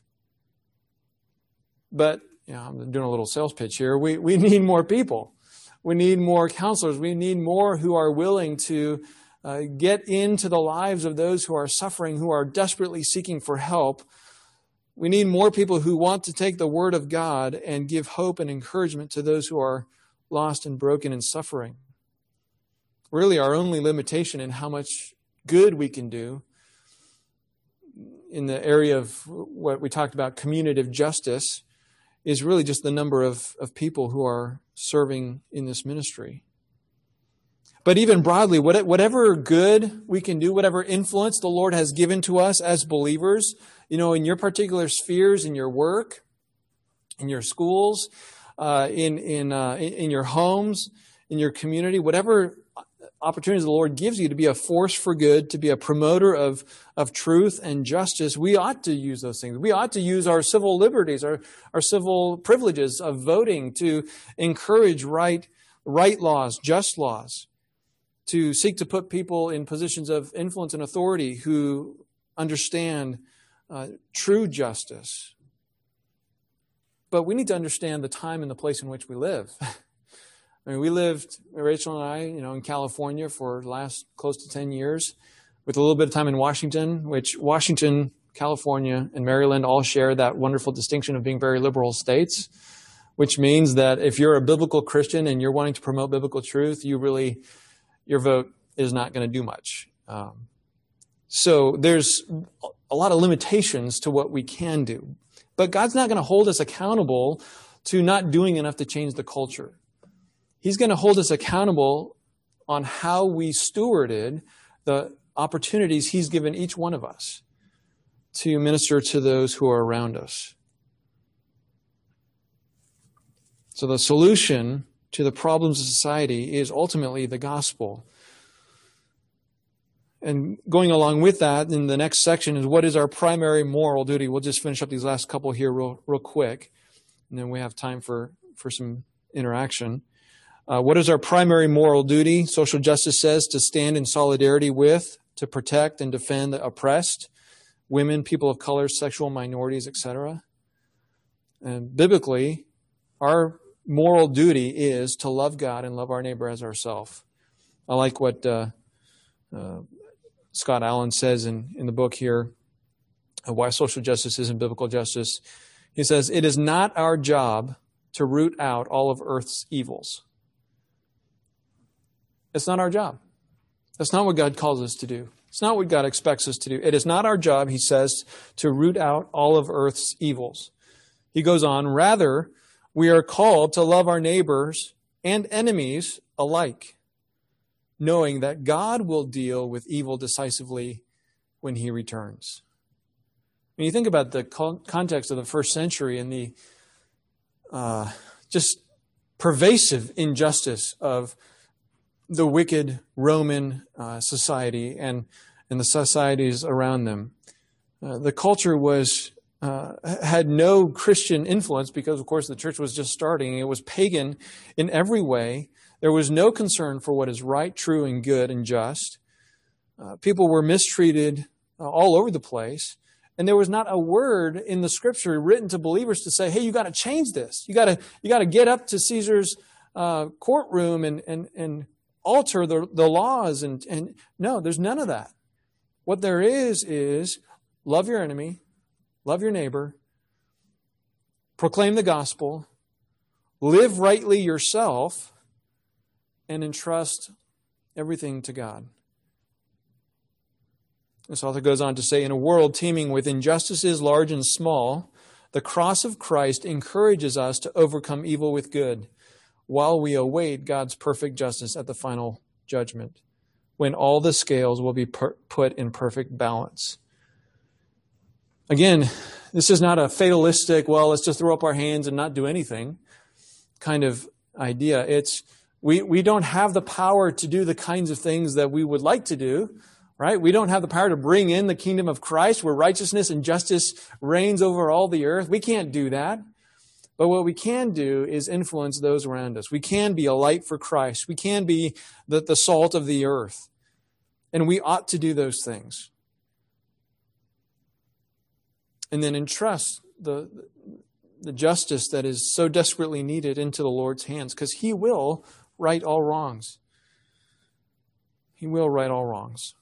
But, you know, I'm doing a little sales pitch here. We, we need more people. We need more counselors. We need more who are willing to uh, get into the lives of those who are suffering, who are desperately seeking for help. We need more people who want to take the Word of God and give hope and encouragement to those who are lost and broken and suffering. Really, our only limitation in how much good we can do in the area of what we talked about, communicative justice, is really just the number of, of people who are serving in this ministry. But even broadly, whatever good we can do, whatever influence the Lord has given to us as believers, you know, in your particular spheres, in your work, in your schools, uh, in in uh, in your homes, in your community, whatever opportunities the Lord gives you to be a force for good, to be a promoter of, of truth and justice, we ought to use those things. We ought to use our civil liberties, our, our civil privileges of voting to encourage right, right laws, just laws, to seek to put people in positions of influence and authority who understand uh, true justice. But we need to understand the time and the place in which we live. I mean, we lived, Rachel and I, you know, in California for the last close to ten years, with a little bit of time in Washington, which Washington, California, and Maryland all share that wonderful distinction of being very liberal states, which means that if you're a biblical Christian and you're wanting to promote biblical truth, you really, your vote is not going to do much. Um, so there's a lot of limitations to what we can do. But God's not going to hold us accountable to not doing enough to change the culture. He's going to hold us accountable on how we stewarded the opportunities He's given each one of us to minister to those who are around us. So the solution to the problems of society is ultimately the gospel. and going along with that, in the next section is what is our primary moral duty. We'll just finish up these last couple here real, real quick, and then we have time for, for some interaction. Uh, what is our primary moral duty? Social justice says to stand in solidarity with, to protect and defend the oppressed, women, people of color, sexual minorities, et cetera. And biblically, our moral duty is to love God and love our neighbor as ourselves. I like what uh, uh, Scott Allen says in, in the book here, uh, Why Social Justice Isn't Biblical Justice. He says, it is not our job to root out all of earth's evils. It's not our job. That's not what God calls us to do. It's not what God expects us to do. It is not our job, he says, to root out all of earth's evils. He goes on, rather, we are called to love our neighbors and enemies alike, knowing that God will deal with evil decisively when he returns. When you think about the context of the first century and the uh, just pervasive injustice of the wicked Roman uh, society and, and the societies around them, uh, the culture was Uh, had no Christian influence because, of course, the church was just starting. It was pagan in every way. There was no concern for what is right, true, and good and just. Uh, people were mistreated uh, all over the place. And there was not a word in the scripture written to believers to say, hey, you got to change this. You got to you got to get up to Caesar's uh, courtroom and, and, and alter the, the laws. And, and no, there's none of that. What there is is love your enemy. Love your neighbor, proclaim the gospel, live rightly yourself, and entrust everything to God. This author goes on to say, in a world teeming with injustices large and small, the cross of Christ encourages us to overcome evil with good while we await God's perfect justice at the final judgment, when all the scales will be per- put in perfect balance. Again, this is not a fatalistic, well, let's just throw up our hands and not do anything kind of idea. It's we, we don't have the power to do the kinds of things that we would like to do, right? We don't have the power to bring in the kingdom of Christ where righteousness and justice reigns over all the earth. We can't do that. But what we can do is influence those around us. We can be a light for Christ. We can be the, the salt of the earth. And we ought to do those things. And then entrust the, the justice that is so desperately needed into the Lord's hands, because he will right all wrongs. He will right all wrongs.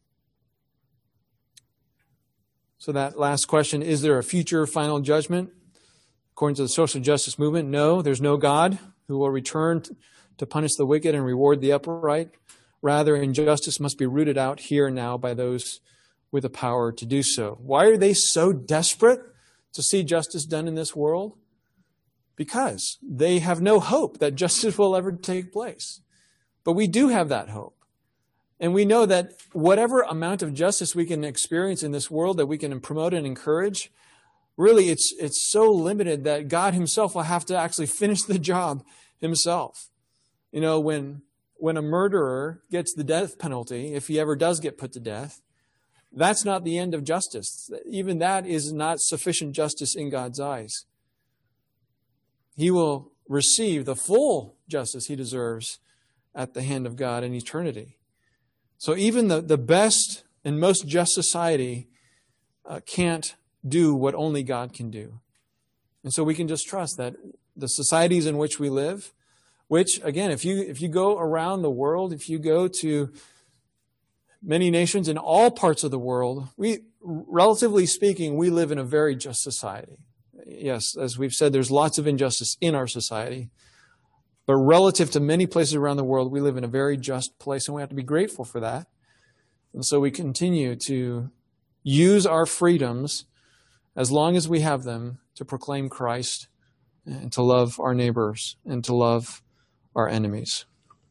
So that last question, is there a future final judgment? According to the social justice movement, no, there's no God who will return to punish the wicked and reward the upright. Rather, injustice must be rooted out here and now by those with the power to do so. Why are they so desperate to see justice done in this world? Because they have no hope that justice will ever take place. But we do have that hope. And we know that whatever amount of justice we can experience in this world, that we can promote and encourage, really it's it's so limited that God himself will have to actually finish the job himself. You know, when when a murderer gets the death penalty, if he ever does get put to death, that's not the end of justice. Even that is not sufficient justice in God's eyes. He will receive the full justice he deserves at the hand of God in eternity. So even the, the best and most just society uh, can't do what only God can do. And so we can just trust that the societies in which we live, which, again, if you if you go around the world, if you go to many nations in all parts of the world, we, relatively speaking, we live in a very just society. Yes, as we've said, there's lots of injustice in our society. But relative to many places around the world, we live in a very just place, and we have to be grateful for that. And so we continue to use our freedoms, as long as we have them, to proclaim Christ and to love our neighbors and to love our enemies.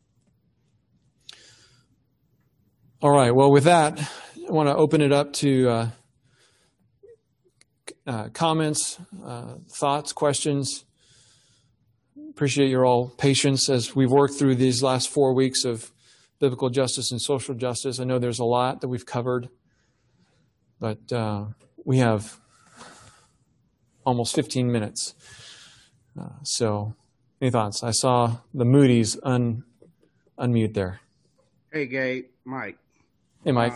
All right, well, with that, I want to open it up to uh, uh, comments, uh, thoughts, questions. Appreciate your all patience as we've worked through these last four weeks of biblical justice and social justice. I know there's a lot that we've covered, but uh, we have almost fifteen minutes. Uh, so, any thoughts? I saw the Moody's un, unmute there. Hey, Gabe, Mike. Hey, Mike. Uh,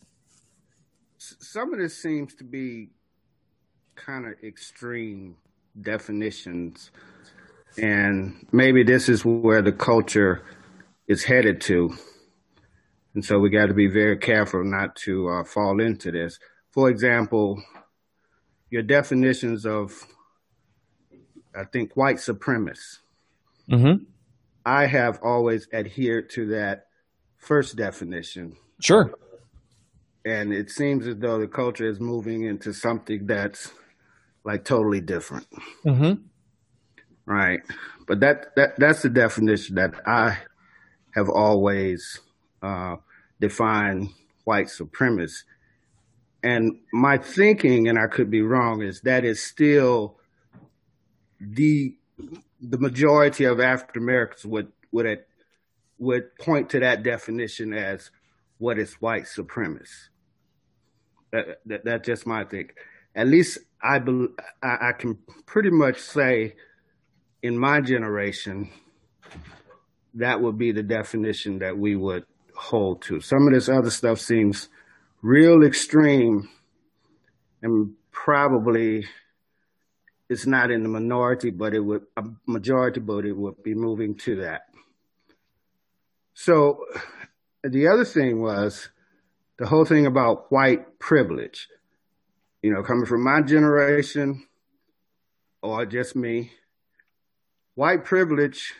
some of this seems to be kind of extreme definitions, and maybe this is where the culture is headed to. And so we got to be very careful not to uh, fall into this. For example, your definitions of, I think, white supremacists. Mm-hmm. I have always adhered to that first definition. Sure. And it seems as though the culture is moving into something that's like totally different. Mm-hmm. Right. But that, that that's the definition that I have always uh, defined white supremacists. And my thinking, and I could be wrong, is that is still the the majority of African Americans would would would point to that definition as what is white supremacist. That, that that's just my thing. At least I, be, I I can pretty much say, in my generation, that would be the definition that we would hold to. Some of this other stuff seems real extreme, and probably it's not in the minority, but it would a majority, but it would be moving to that. So the other thing was the whole thing about white privilege. You know, coming from my generation, or just me, white privilege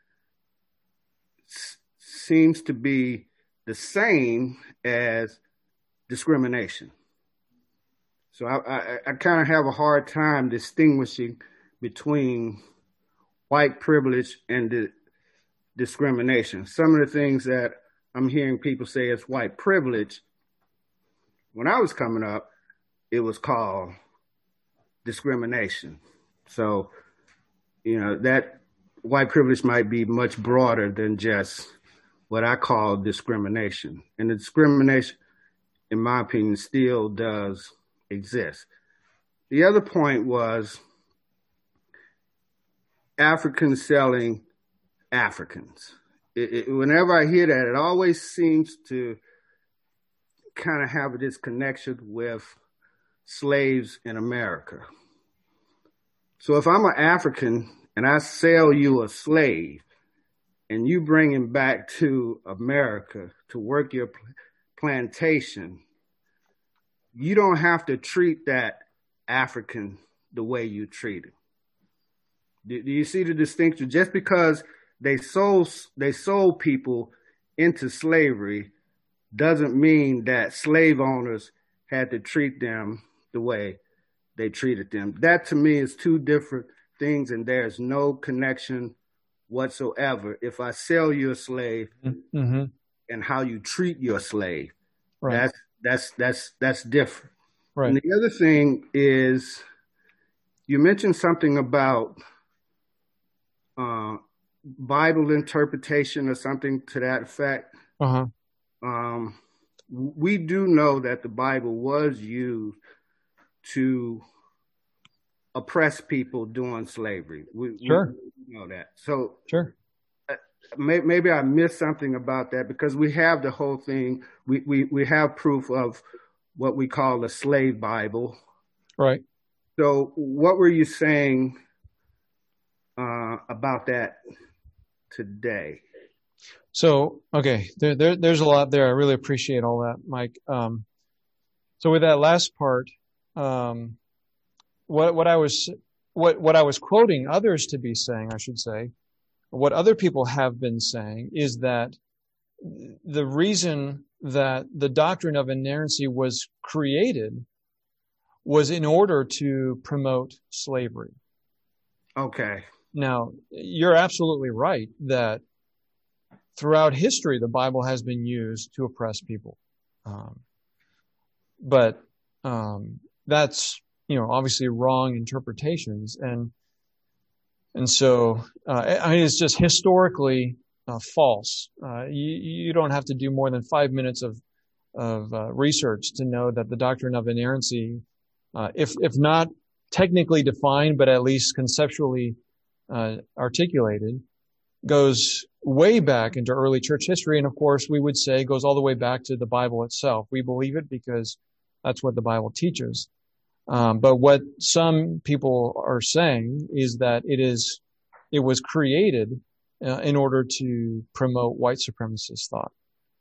s- seems to be the same as discrimination. So I, I, I kind of have a hard time distinguishing between white privilege and the discrimination. Some of the things that I'm hearing people say is white privilege, when I was coming up, it was called discrimination. So, you know, that white privilege might be much broader than just what I call discrimination. And the discrimination, in my opinion, still does exist. The other point was Africans selling Africans. It, it, whenever I hear that, it always seems to kind of have this connection with slaves in America. So if I'm an African and I sell you a slave and you bring him back to America to work your plantation, you don't have to treat that African the way you treat him. Do, do you see the distinction? Just because they sold they sold people into slavery doesn't mean that slave owners had to treat them the way they treated them. That to me is two different things, and there's no connection whatsoever. If I sell you a slave, mm-hmm. and how you treat your slave, right. that's that's that's that's different. Right. And the other thing is, you mentioned something about uh, Bible interpretation or something to that effect. Uh-huh. Um, we do know that the Bible was used to oppress people during slavery. We, sure. we know that. So sure. Uh, may, maybe I missed something about that, because we have the whole thing. We, we, we have proof of what we call the slave Bible. Right. So what were you saying uh, about that today? So, okay, there, there, there's a lot there. I really appreciate all that, Mike. Um, so with that last part, um, what, what I was, what, what I was quoting others to be saying, I should say, what other people have been saying is that the reason that the doctrine of inerrancy was created was in order to promote slavery. Okay. Now, you're absolutely right that throughout history, the Bible has been used to oppress people. Um, but um, that's, you know, obviously wrong interpretations. And and so, uh, I mean, it's just historically, uh, false. Uh, you, you don't have to do more than five minutes of of uh, research to know that the doctrine of inerrancy, uh, if if not technically defined, but at least conceptually uh, articulated, goes way back into early church history. And of course, we would say goes all the way back to the Bible itself. We believe it because that's what the Bible teaches. Um, but what some people are saying is that it is, it was created uh, in order to promote white supremacist thought.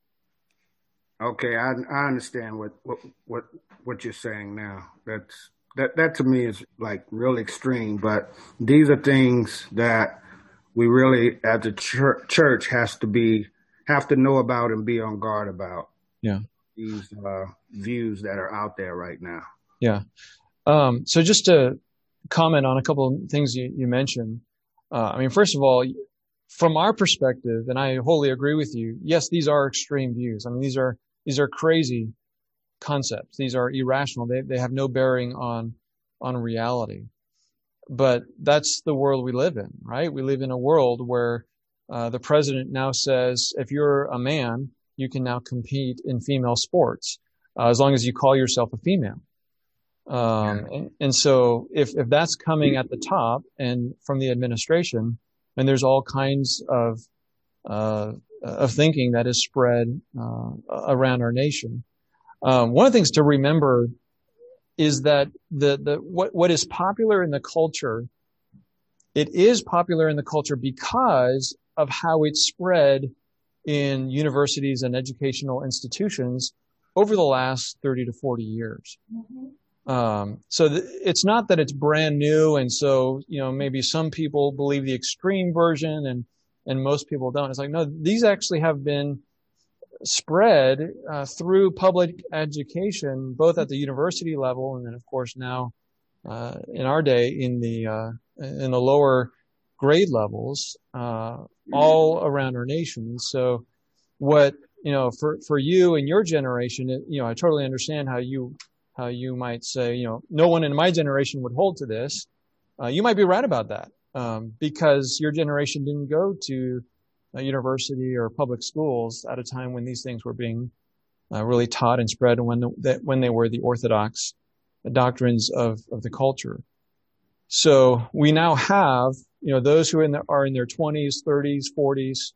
Okay, I I understand what what what what you're saying now. That's that that to me is like real extreme, but these are things that we really, as a church, church, has to be have to know about and be on guard about. Yeah, these uh, views that are out there right now. Yeah. Um, so just to comment on a couple of things you, you mentioned. Uh, I mean, first of all, from our perspective, and I wholly agree with you. Yes, these are extreme views. I mean, these are these are crazy concepts. These are irrational. They they have no bearing on on reality. But that's the world we live in, right? We live in a world where uh, the president now says, if you're a man, you can now compete in female sports uh, as long as you call yourself a female. Um, and, and so if if that's coming at the top and from the administration, and there's all kinds of uh, of thinking that is spread uh, around our nation. Um, one of the things to remember is that the, the, what, what is popular in the culture, it is popular in the culture because of how it's spread in universities and educational institutions over the last thirty to forty years. Mm-hmm. Um, so th- it's not that it's brand new. And so, you know, maybe some people believe the extreme version and, and most people don't. It's like, no, these actually have been spread uh, through public education, both at the university level and then, of course, now uh, in our day in the uh, in the lower grade levels, uh, all around our nation. So, what you know, for for you and your generation, it, you know, I totally understand how you how you might say, you know, no one in my generation would hold to this. Uh, you might be right about that um, because your generation didn't go to a university or public schools at a time when these things were being uh, really taught and spread, and when the, that when they were the orthodox doctrines of, of the culture. So we now have, you know, those who are in, the, are in their twenties, thirties, forties,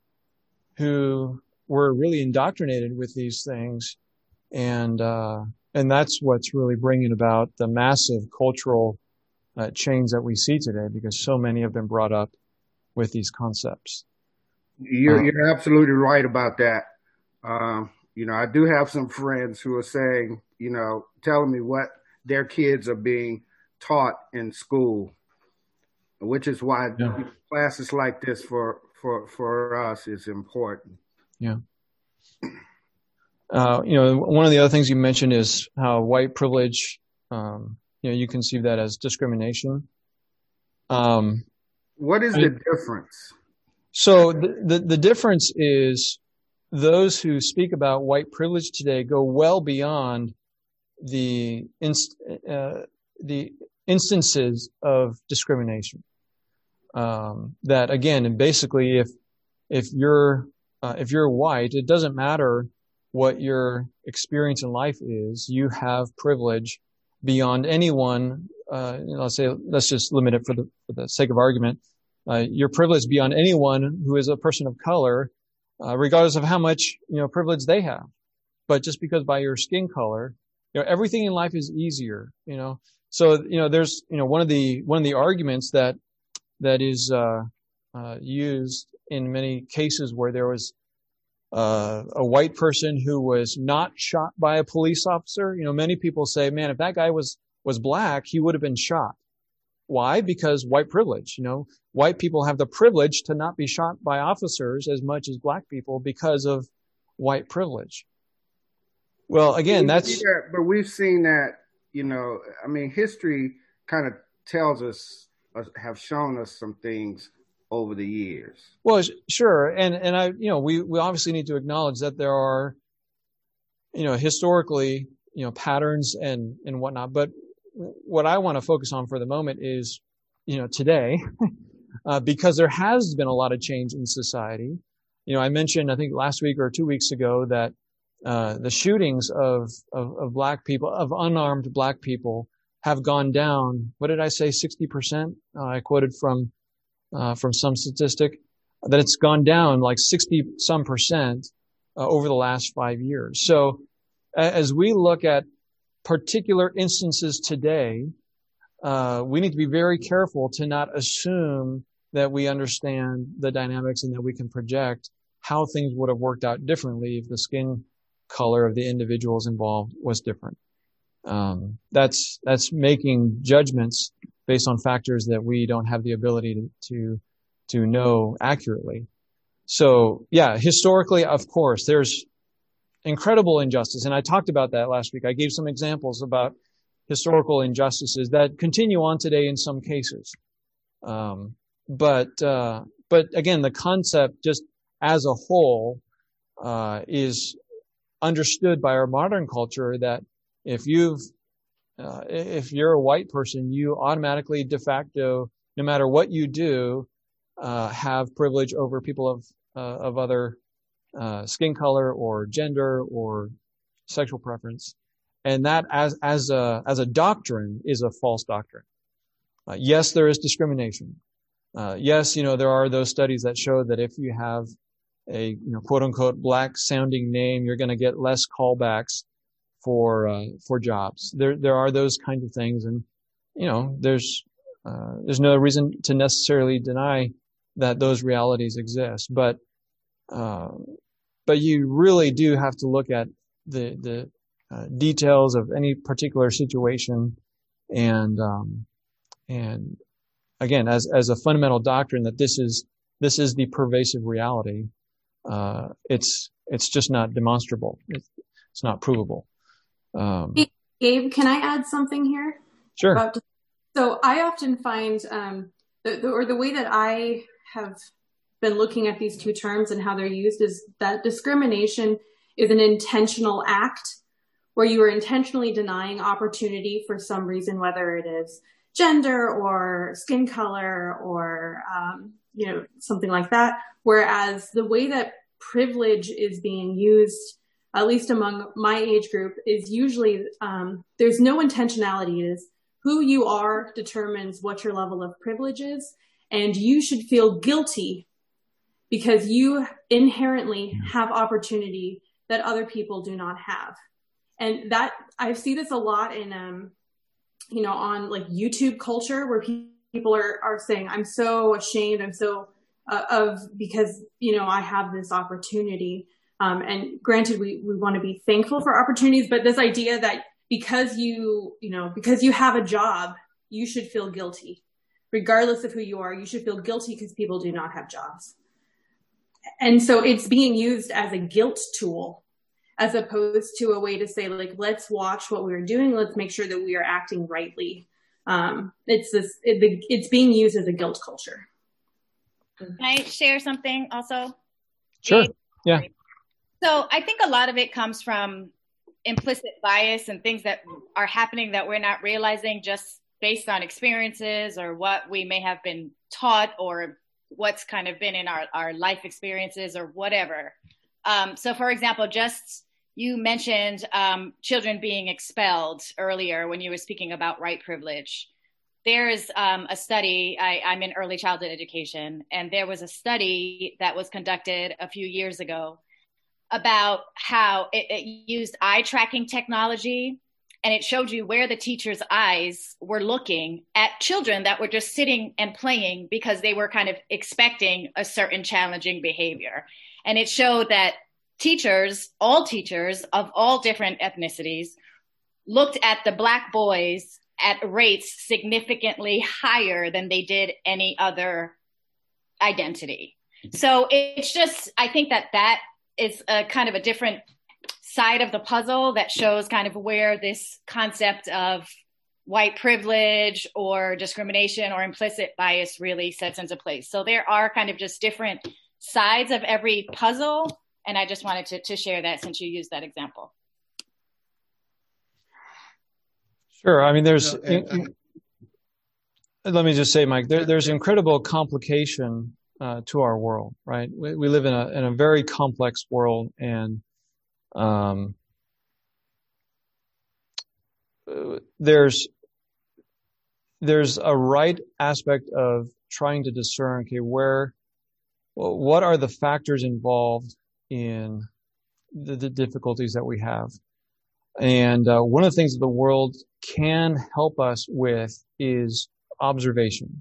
who were really indoctrinated with these things, and uh, and that's what's really bringing about the massive cultural uh, change that we see today, because so many have been brought up with these concepts. You're, um, you're absolutely right about that. Um, you know, I do have some friends who are saying, you know, telling me what their kids are being taught in school, which is why yeah. classes like this for, for, for us is important. Yeah. Uh, you know, one of the other things you mentioned is how white privilege, um, you know, you conceive that as discrimination. Um, what is I mean, the difference? So the, the, the difference is those who speak about white privilege today go well beyond the inst, uh, the instances of discrimination. Um, that again, and basically, if if you're uh, if you're white, it doesn't matter what your experience in life is. You have privilege beyond anyone. Uh, let's say, let's just limit it for the for the sake of argument. Uh, you're privileged beyond anyone who is a person of color, uh, regardless of how much, you know, privilege they have. But just because by your skin color, you know, everything in life is easier, you know. So, you know, there's, you know, one of the, one of the arguments that, that is, uh, uh, used in many cases where there was, uh, a white person who was not shot by a police officer. You know, many people say, man, if that guy was, was black, he would have been shot. Why? Because white privilege, you know, white people have the privilege to not be shot by officers as much as black people because of white privilege. Well, again, that's... Yeah, but we've seen that, you know, I mean, history kind of tells us, uh, have shown us some things over the years. Well, sure. And, and I, you know, we, we obviously need to acknowledge that there are, you know, historically, you know, patterns and, and whatnot, but what I want to focus on for the moment is, you know, today, uh, because there has been a lot of change in society. you know, I mentioned, I think last week or two weeks ago that uh, the shootings of, of, of black people, of unarmed black people have gone down. What did I say? sixty percent? Uh, I quoted from, uh, from some statistic that it's gone down like sixty some percent uh, over the last five years. So as we look at particular instances today, uh, we need to be very careful to not assume that we understand the dynamics and that we can project how things would have worked out differently if the skin color of the individuals involved was different. Um, that's, that's making judgments based on factors that we don't have the ability to, to, to know accurately. So yeah, historically, of course, there's incredible injustice. And I talked about that last week. I gave some examples about historical injustices that continue on today in some cases. Um, but, uh, but again, the concept just as a whole, uh, is understood by our modern culture that if you've, uh, if you're a white person, you automatically de facto, no matter what you do, uh, have privilege over people of, uh, of other, uh, skin color or gender or sexual preference. And that as, as a, as a doctrine is a false doctrine. Uh, yes, there is discrimination. Uh, yes, you know, there are those studies that show that if you have a, you know, quote unquote black sounding name, you're going to get less callbacks for, uh, for jobs. There, there are those kinds of things. And, you know, there's, uh, there's no reason to necessarily deny that those realities exist. But, uh, but you really do have to look at the, the, uh, details of any particular situation and, um, and, again, as, as a fundamental doctrine that this is, this is the pervasive reality. Uh, it's, it's just not demonstrable. It's, it's not provable. Um, hey, Gabe, can I add something here? Sure. About, so I often find, um, the, the, or the way that I have been looking at these two terms and how they're used is that discrimination is an intentional act where you are intentionally denying opportunity for some reason, whether it is gender or skin color or, um, you know, something like that. Whereas the way that privilege is being used, at least among my age group, is usually, um, there's no intentionality. It is who you are determines what your level of privilege is. And you should feel guilty because you inherently have opportunity that other people do not have. And that, I see this a lot in, um, you know, on like YouTube culture where people are, are saying, I'm so ashamed. I'm so uh, of, because, you know, I have this opportunity. Um, and granted, we, we want to be thankful for opportunities, but this idea that because you, you know, because you have a job, you should feel guilty. Regardless of who you are, you should feel guilty because people do not have jobs. And so it's being used as a guilt tool, as opposed to a way to say, like, let's watch what we're doing. Let's make sure that we are acting rightly. Um, it's this, it, it's being used as a guilt culture. Can I share something also? Sure. Yeah. So I think a lot of it comes from implicit bias and things that are happening that we're not realizing just based on experiences or what we may have been taught or what's kind of been in our, our life experiences or whatever. Um, so for example, just you mentioned um, children being expelled earlier when you were speaking about white privilege. There is um, a study, I, I'm in early childhood education, and there was a study that was conducted a few years ago about how it, it used eye tracking technology, and it showed you where the teacher's eyes were looking at children that were just sitting and playing because they were kind of expecting a certain challenging behavior. And it showed that teachers, all teachers of all different ethnicities, looked at the Black boys at rates significantly higher than they did any other identity. So it's just, I think that that is a kind of a different side of the puzzle that shows kind of where this concept of white privilege or discrimination or implicit bias really sets into place. So there are kind of just different sides of every puzzle. And I just wanted to, to share that since you used that example. Sure. I mean, there's, in, in, let me just say, Mike, there, there's incredible complication uh, to our world, right? We, we live in a in a very complex world, and um, there's there's a right aspect of trying to discern, okay, where, well, what are the factors involved in the, the difficulties that we have? And uh, one of the things that the world can help us with is observation,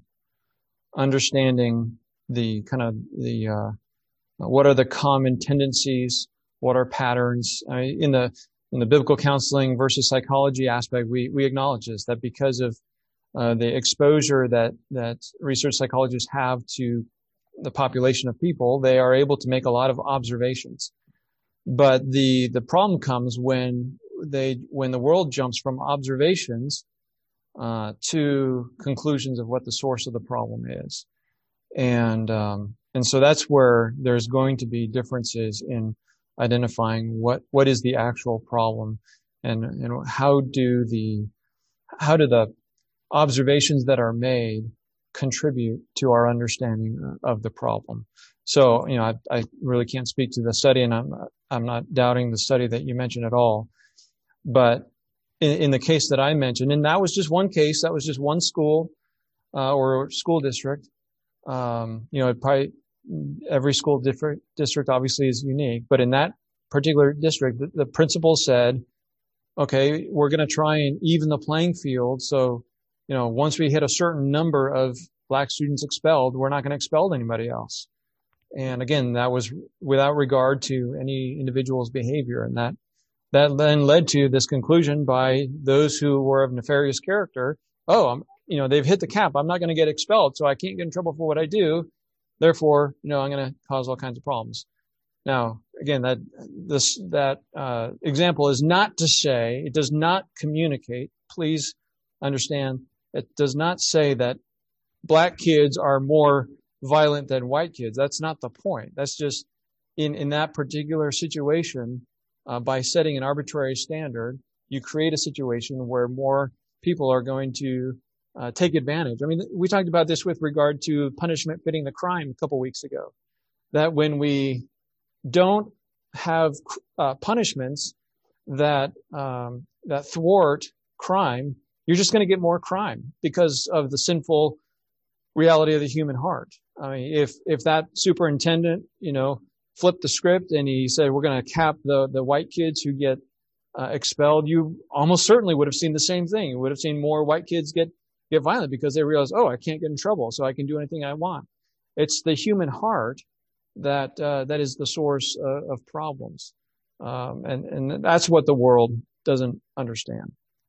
understanding the kind of the uh, what are the common tendencies, what are patterns. I mean, in the in the biblical counseling versus psychology aspect, we we acknowledge this, that because of uh, the exposure that that research psychologists have to the population of people, they are able to make a lot of observations. But the the problem comes when they when the world jumps from observations uh, to conclusions of what the source of the problem is, and um, and so that's where there's going to be differences in identifying what what is the actual problem, and and how do the how do the observations that are made contribute to our understanding of the problem. So, you know, I, I really can't speak to the study, and I'm not, I'm not doubting the study that you mentioned at all. But in, in the case that I mentioned, and that was just one case, that was just one school uh, or school district. Um, you know, it probably every school district district obviously is unique, but in that particular district, the, the principal said, "Okay, we're going to try and even the playing field. So, you know, once we hit a certain number of black students expelled, we're not going to expel anybody else." And again, that was without regard to any individual's behavior. And that, that then led to this conclusion by those who were of nefarious character. Oh, I'm, you know, they've hit the cap. I'm not going to get expelled, so I can't get in trouble for what I do. Therefore, you know, I'm going to cause all kinds of problems. Now, again, that, this, that, uh, example is not to say, it does not communicate. Please understand, it does not say that black kids are more violent than white kids. That's not the point. That's just in, in that particular situation, uh, by setting an arbitrary standard, you create a situation where more people are going to uh, take advantage. I mean, we talked about this with regard to punishment fitting the crime a couple weeks ago, that when we don't have uh, punishments that um, that thwart crime, you're just going to get more crime because of the sinful reality of the human heart. I mean, if, if that superintendent, you know, flipped the script and he said, we're going to cap the, the white kids who get uh, expelled, you almost certainly would have seen the same thing. You would have seen more white kids get, get violent because they realize, oh, I can't get in trouble, so I can do anything I want. It's the human heart that, uh, that is the source uh, of problems. Um, and, and that's what the world doesn't understand.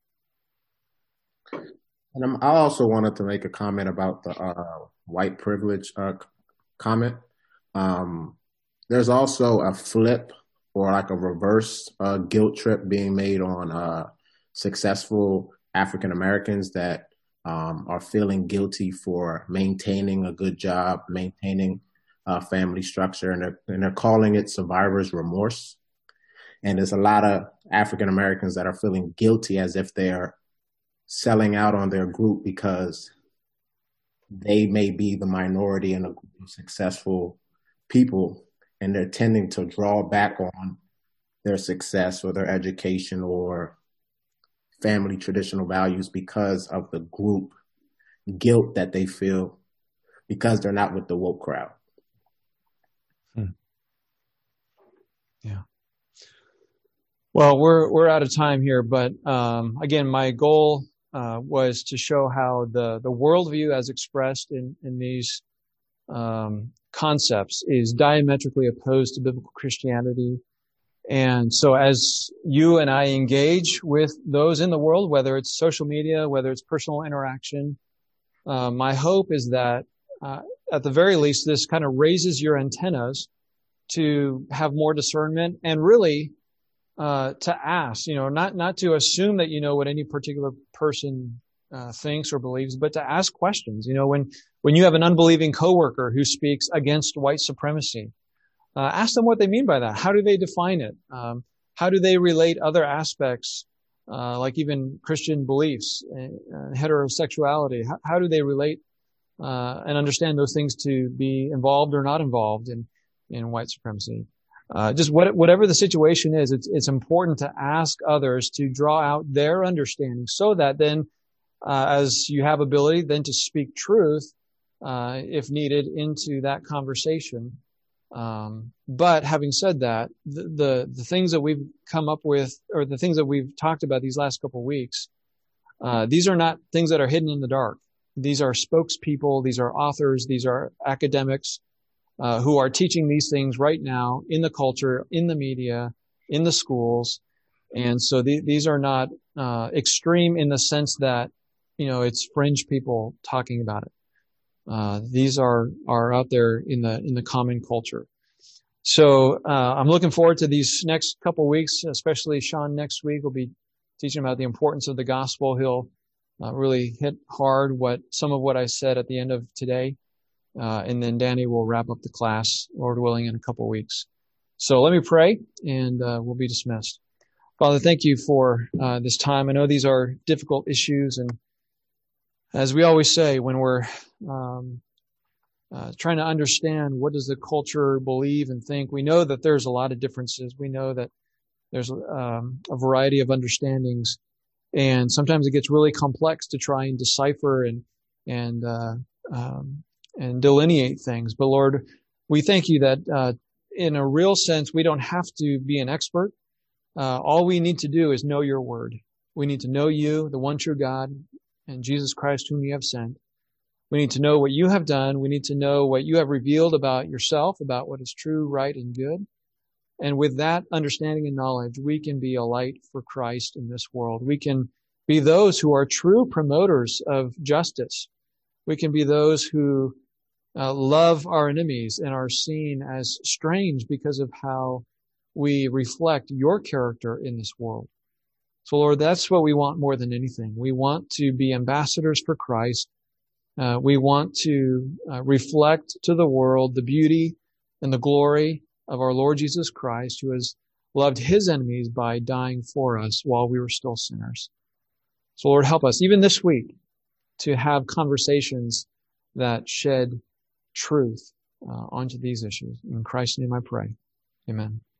And I'm, I also wanted to make a comment about the uh, white privilege uh, comment. Um, there's also a flip or like a reverse uh, guilt trip being made on uh, successful African Americans that um, are feeling guilty for maintaining a good job, maintaining a family structure, and they're, and they're calling it survivor's remorse. And there's a lot of African Americans that are feeling guilty as if they're selling out on their group because they may be the minority in a group of successful people, and they're tending to draw back on their success or their education or family traditional values because of the group guilt that they feel because they're not with the woke crowd. Hmm. Yeah. Well, we're we're out of time here, but um, again, my goal uh, was to show how the the worldview, as expressed in in these um, concepts, is diametrically opposed to biblical Christianity. And so, as you and I engage with those in the world, whether it's social media, whether it's personal interaction, uh, my hope is that, uh, at the very least, this kind of raises your antennas to have more discernment and really. Uh, to ask, you know, not, not to assume that you know what any particular person, uh, thinks or believes, but to ask questions. You know, when, when you have an unbelieving coworker who speaks against white supremacy, uh, ask them what they mean by that. How do they define it? Um, how do they relate other aspects, uh, like even Christian beliefs and uh, heterosexuality? How, how do they relate, uh, and understand those things to be involved or not involved in, in white supremacy. Uh, just what, whatever the situation is, it's, it's important to ask others to draw out their understanding so that then, uh, as you have ability, then to speak truth, uh, if needed, into that conversation. Um, but having said that, the, the, the things that we've come up with, or the things that we've talked about these last couple of weeks, uh, these are not things that are hidden in the dark. These are spokespeople, these are authors, these are academics, uh, who are teaching these things right now in the culture, in the media, in the schools. And so the, these are not, uh, extreme in the sense that, you know, it's fringe people talking about it. Uh, these are, are out there in the, in the common culture. So, uh, I'm looking forward to these next couple weeks, especially Sean next week will be teaching about the importance of the gospel. He'll, uh, really hit hard what, some of what I said at the end of today. Uh, and then Danny will wrap up the class, Lord willing, in a couple weeks. So let me pray and, uh, we'll be dismissed. Father, thank you for, uh, this time. I know these are difficult issues, and as we always say, when we're um, uh, trying to understand what does the culture believe and think, we know that there's a lot of differences. We know that there's um, a variety of understandings, and sometimes it gets really complex to try and decipher and and uh, um, and delineate things. But Lord, we thank you that uh, in a real sense, we don't have to be an expert. Uh, all we need to do is know your word. We need to know you, the one true God, and Jesus Christ whom you have sent. We need to know what you have done. We need to know what you have revealed about yourself, about what is true, right, and good. And with that understanding and knowledge, we can be a light for Christ in this world. We can be those who are true promoters of justice. We can be those who uh, love our enemies and are seen as strange because of how we reflect your character in this world. So, Lord, that's what we want more than anything. We want to be ambassadors for Christ. Uh, we want to uh, reflect to the world the beauty and the glory of our Lord Jesus Christ, who has loved his enemies by dying for us while we were still sinners. So, Lord, help us, even this week, to have conversations that shed truth uh, onto these issues. In Christ's name I pray. Amen.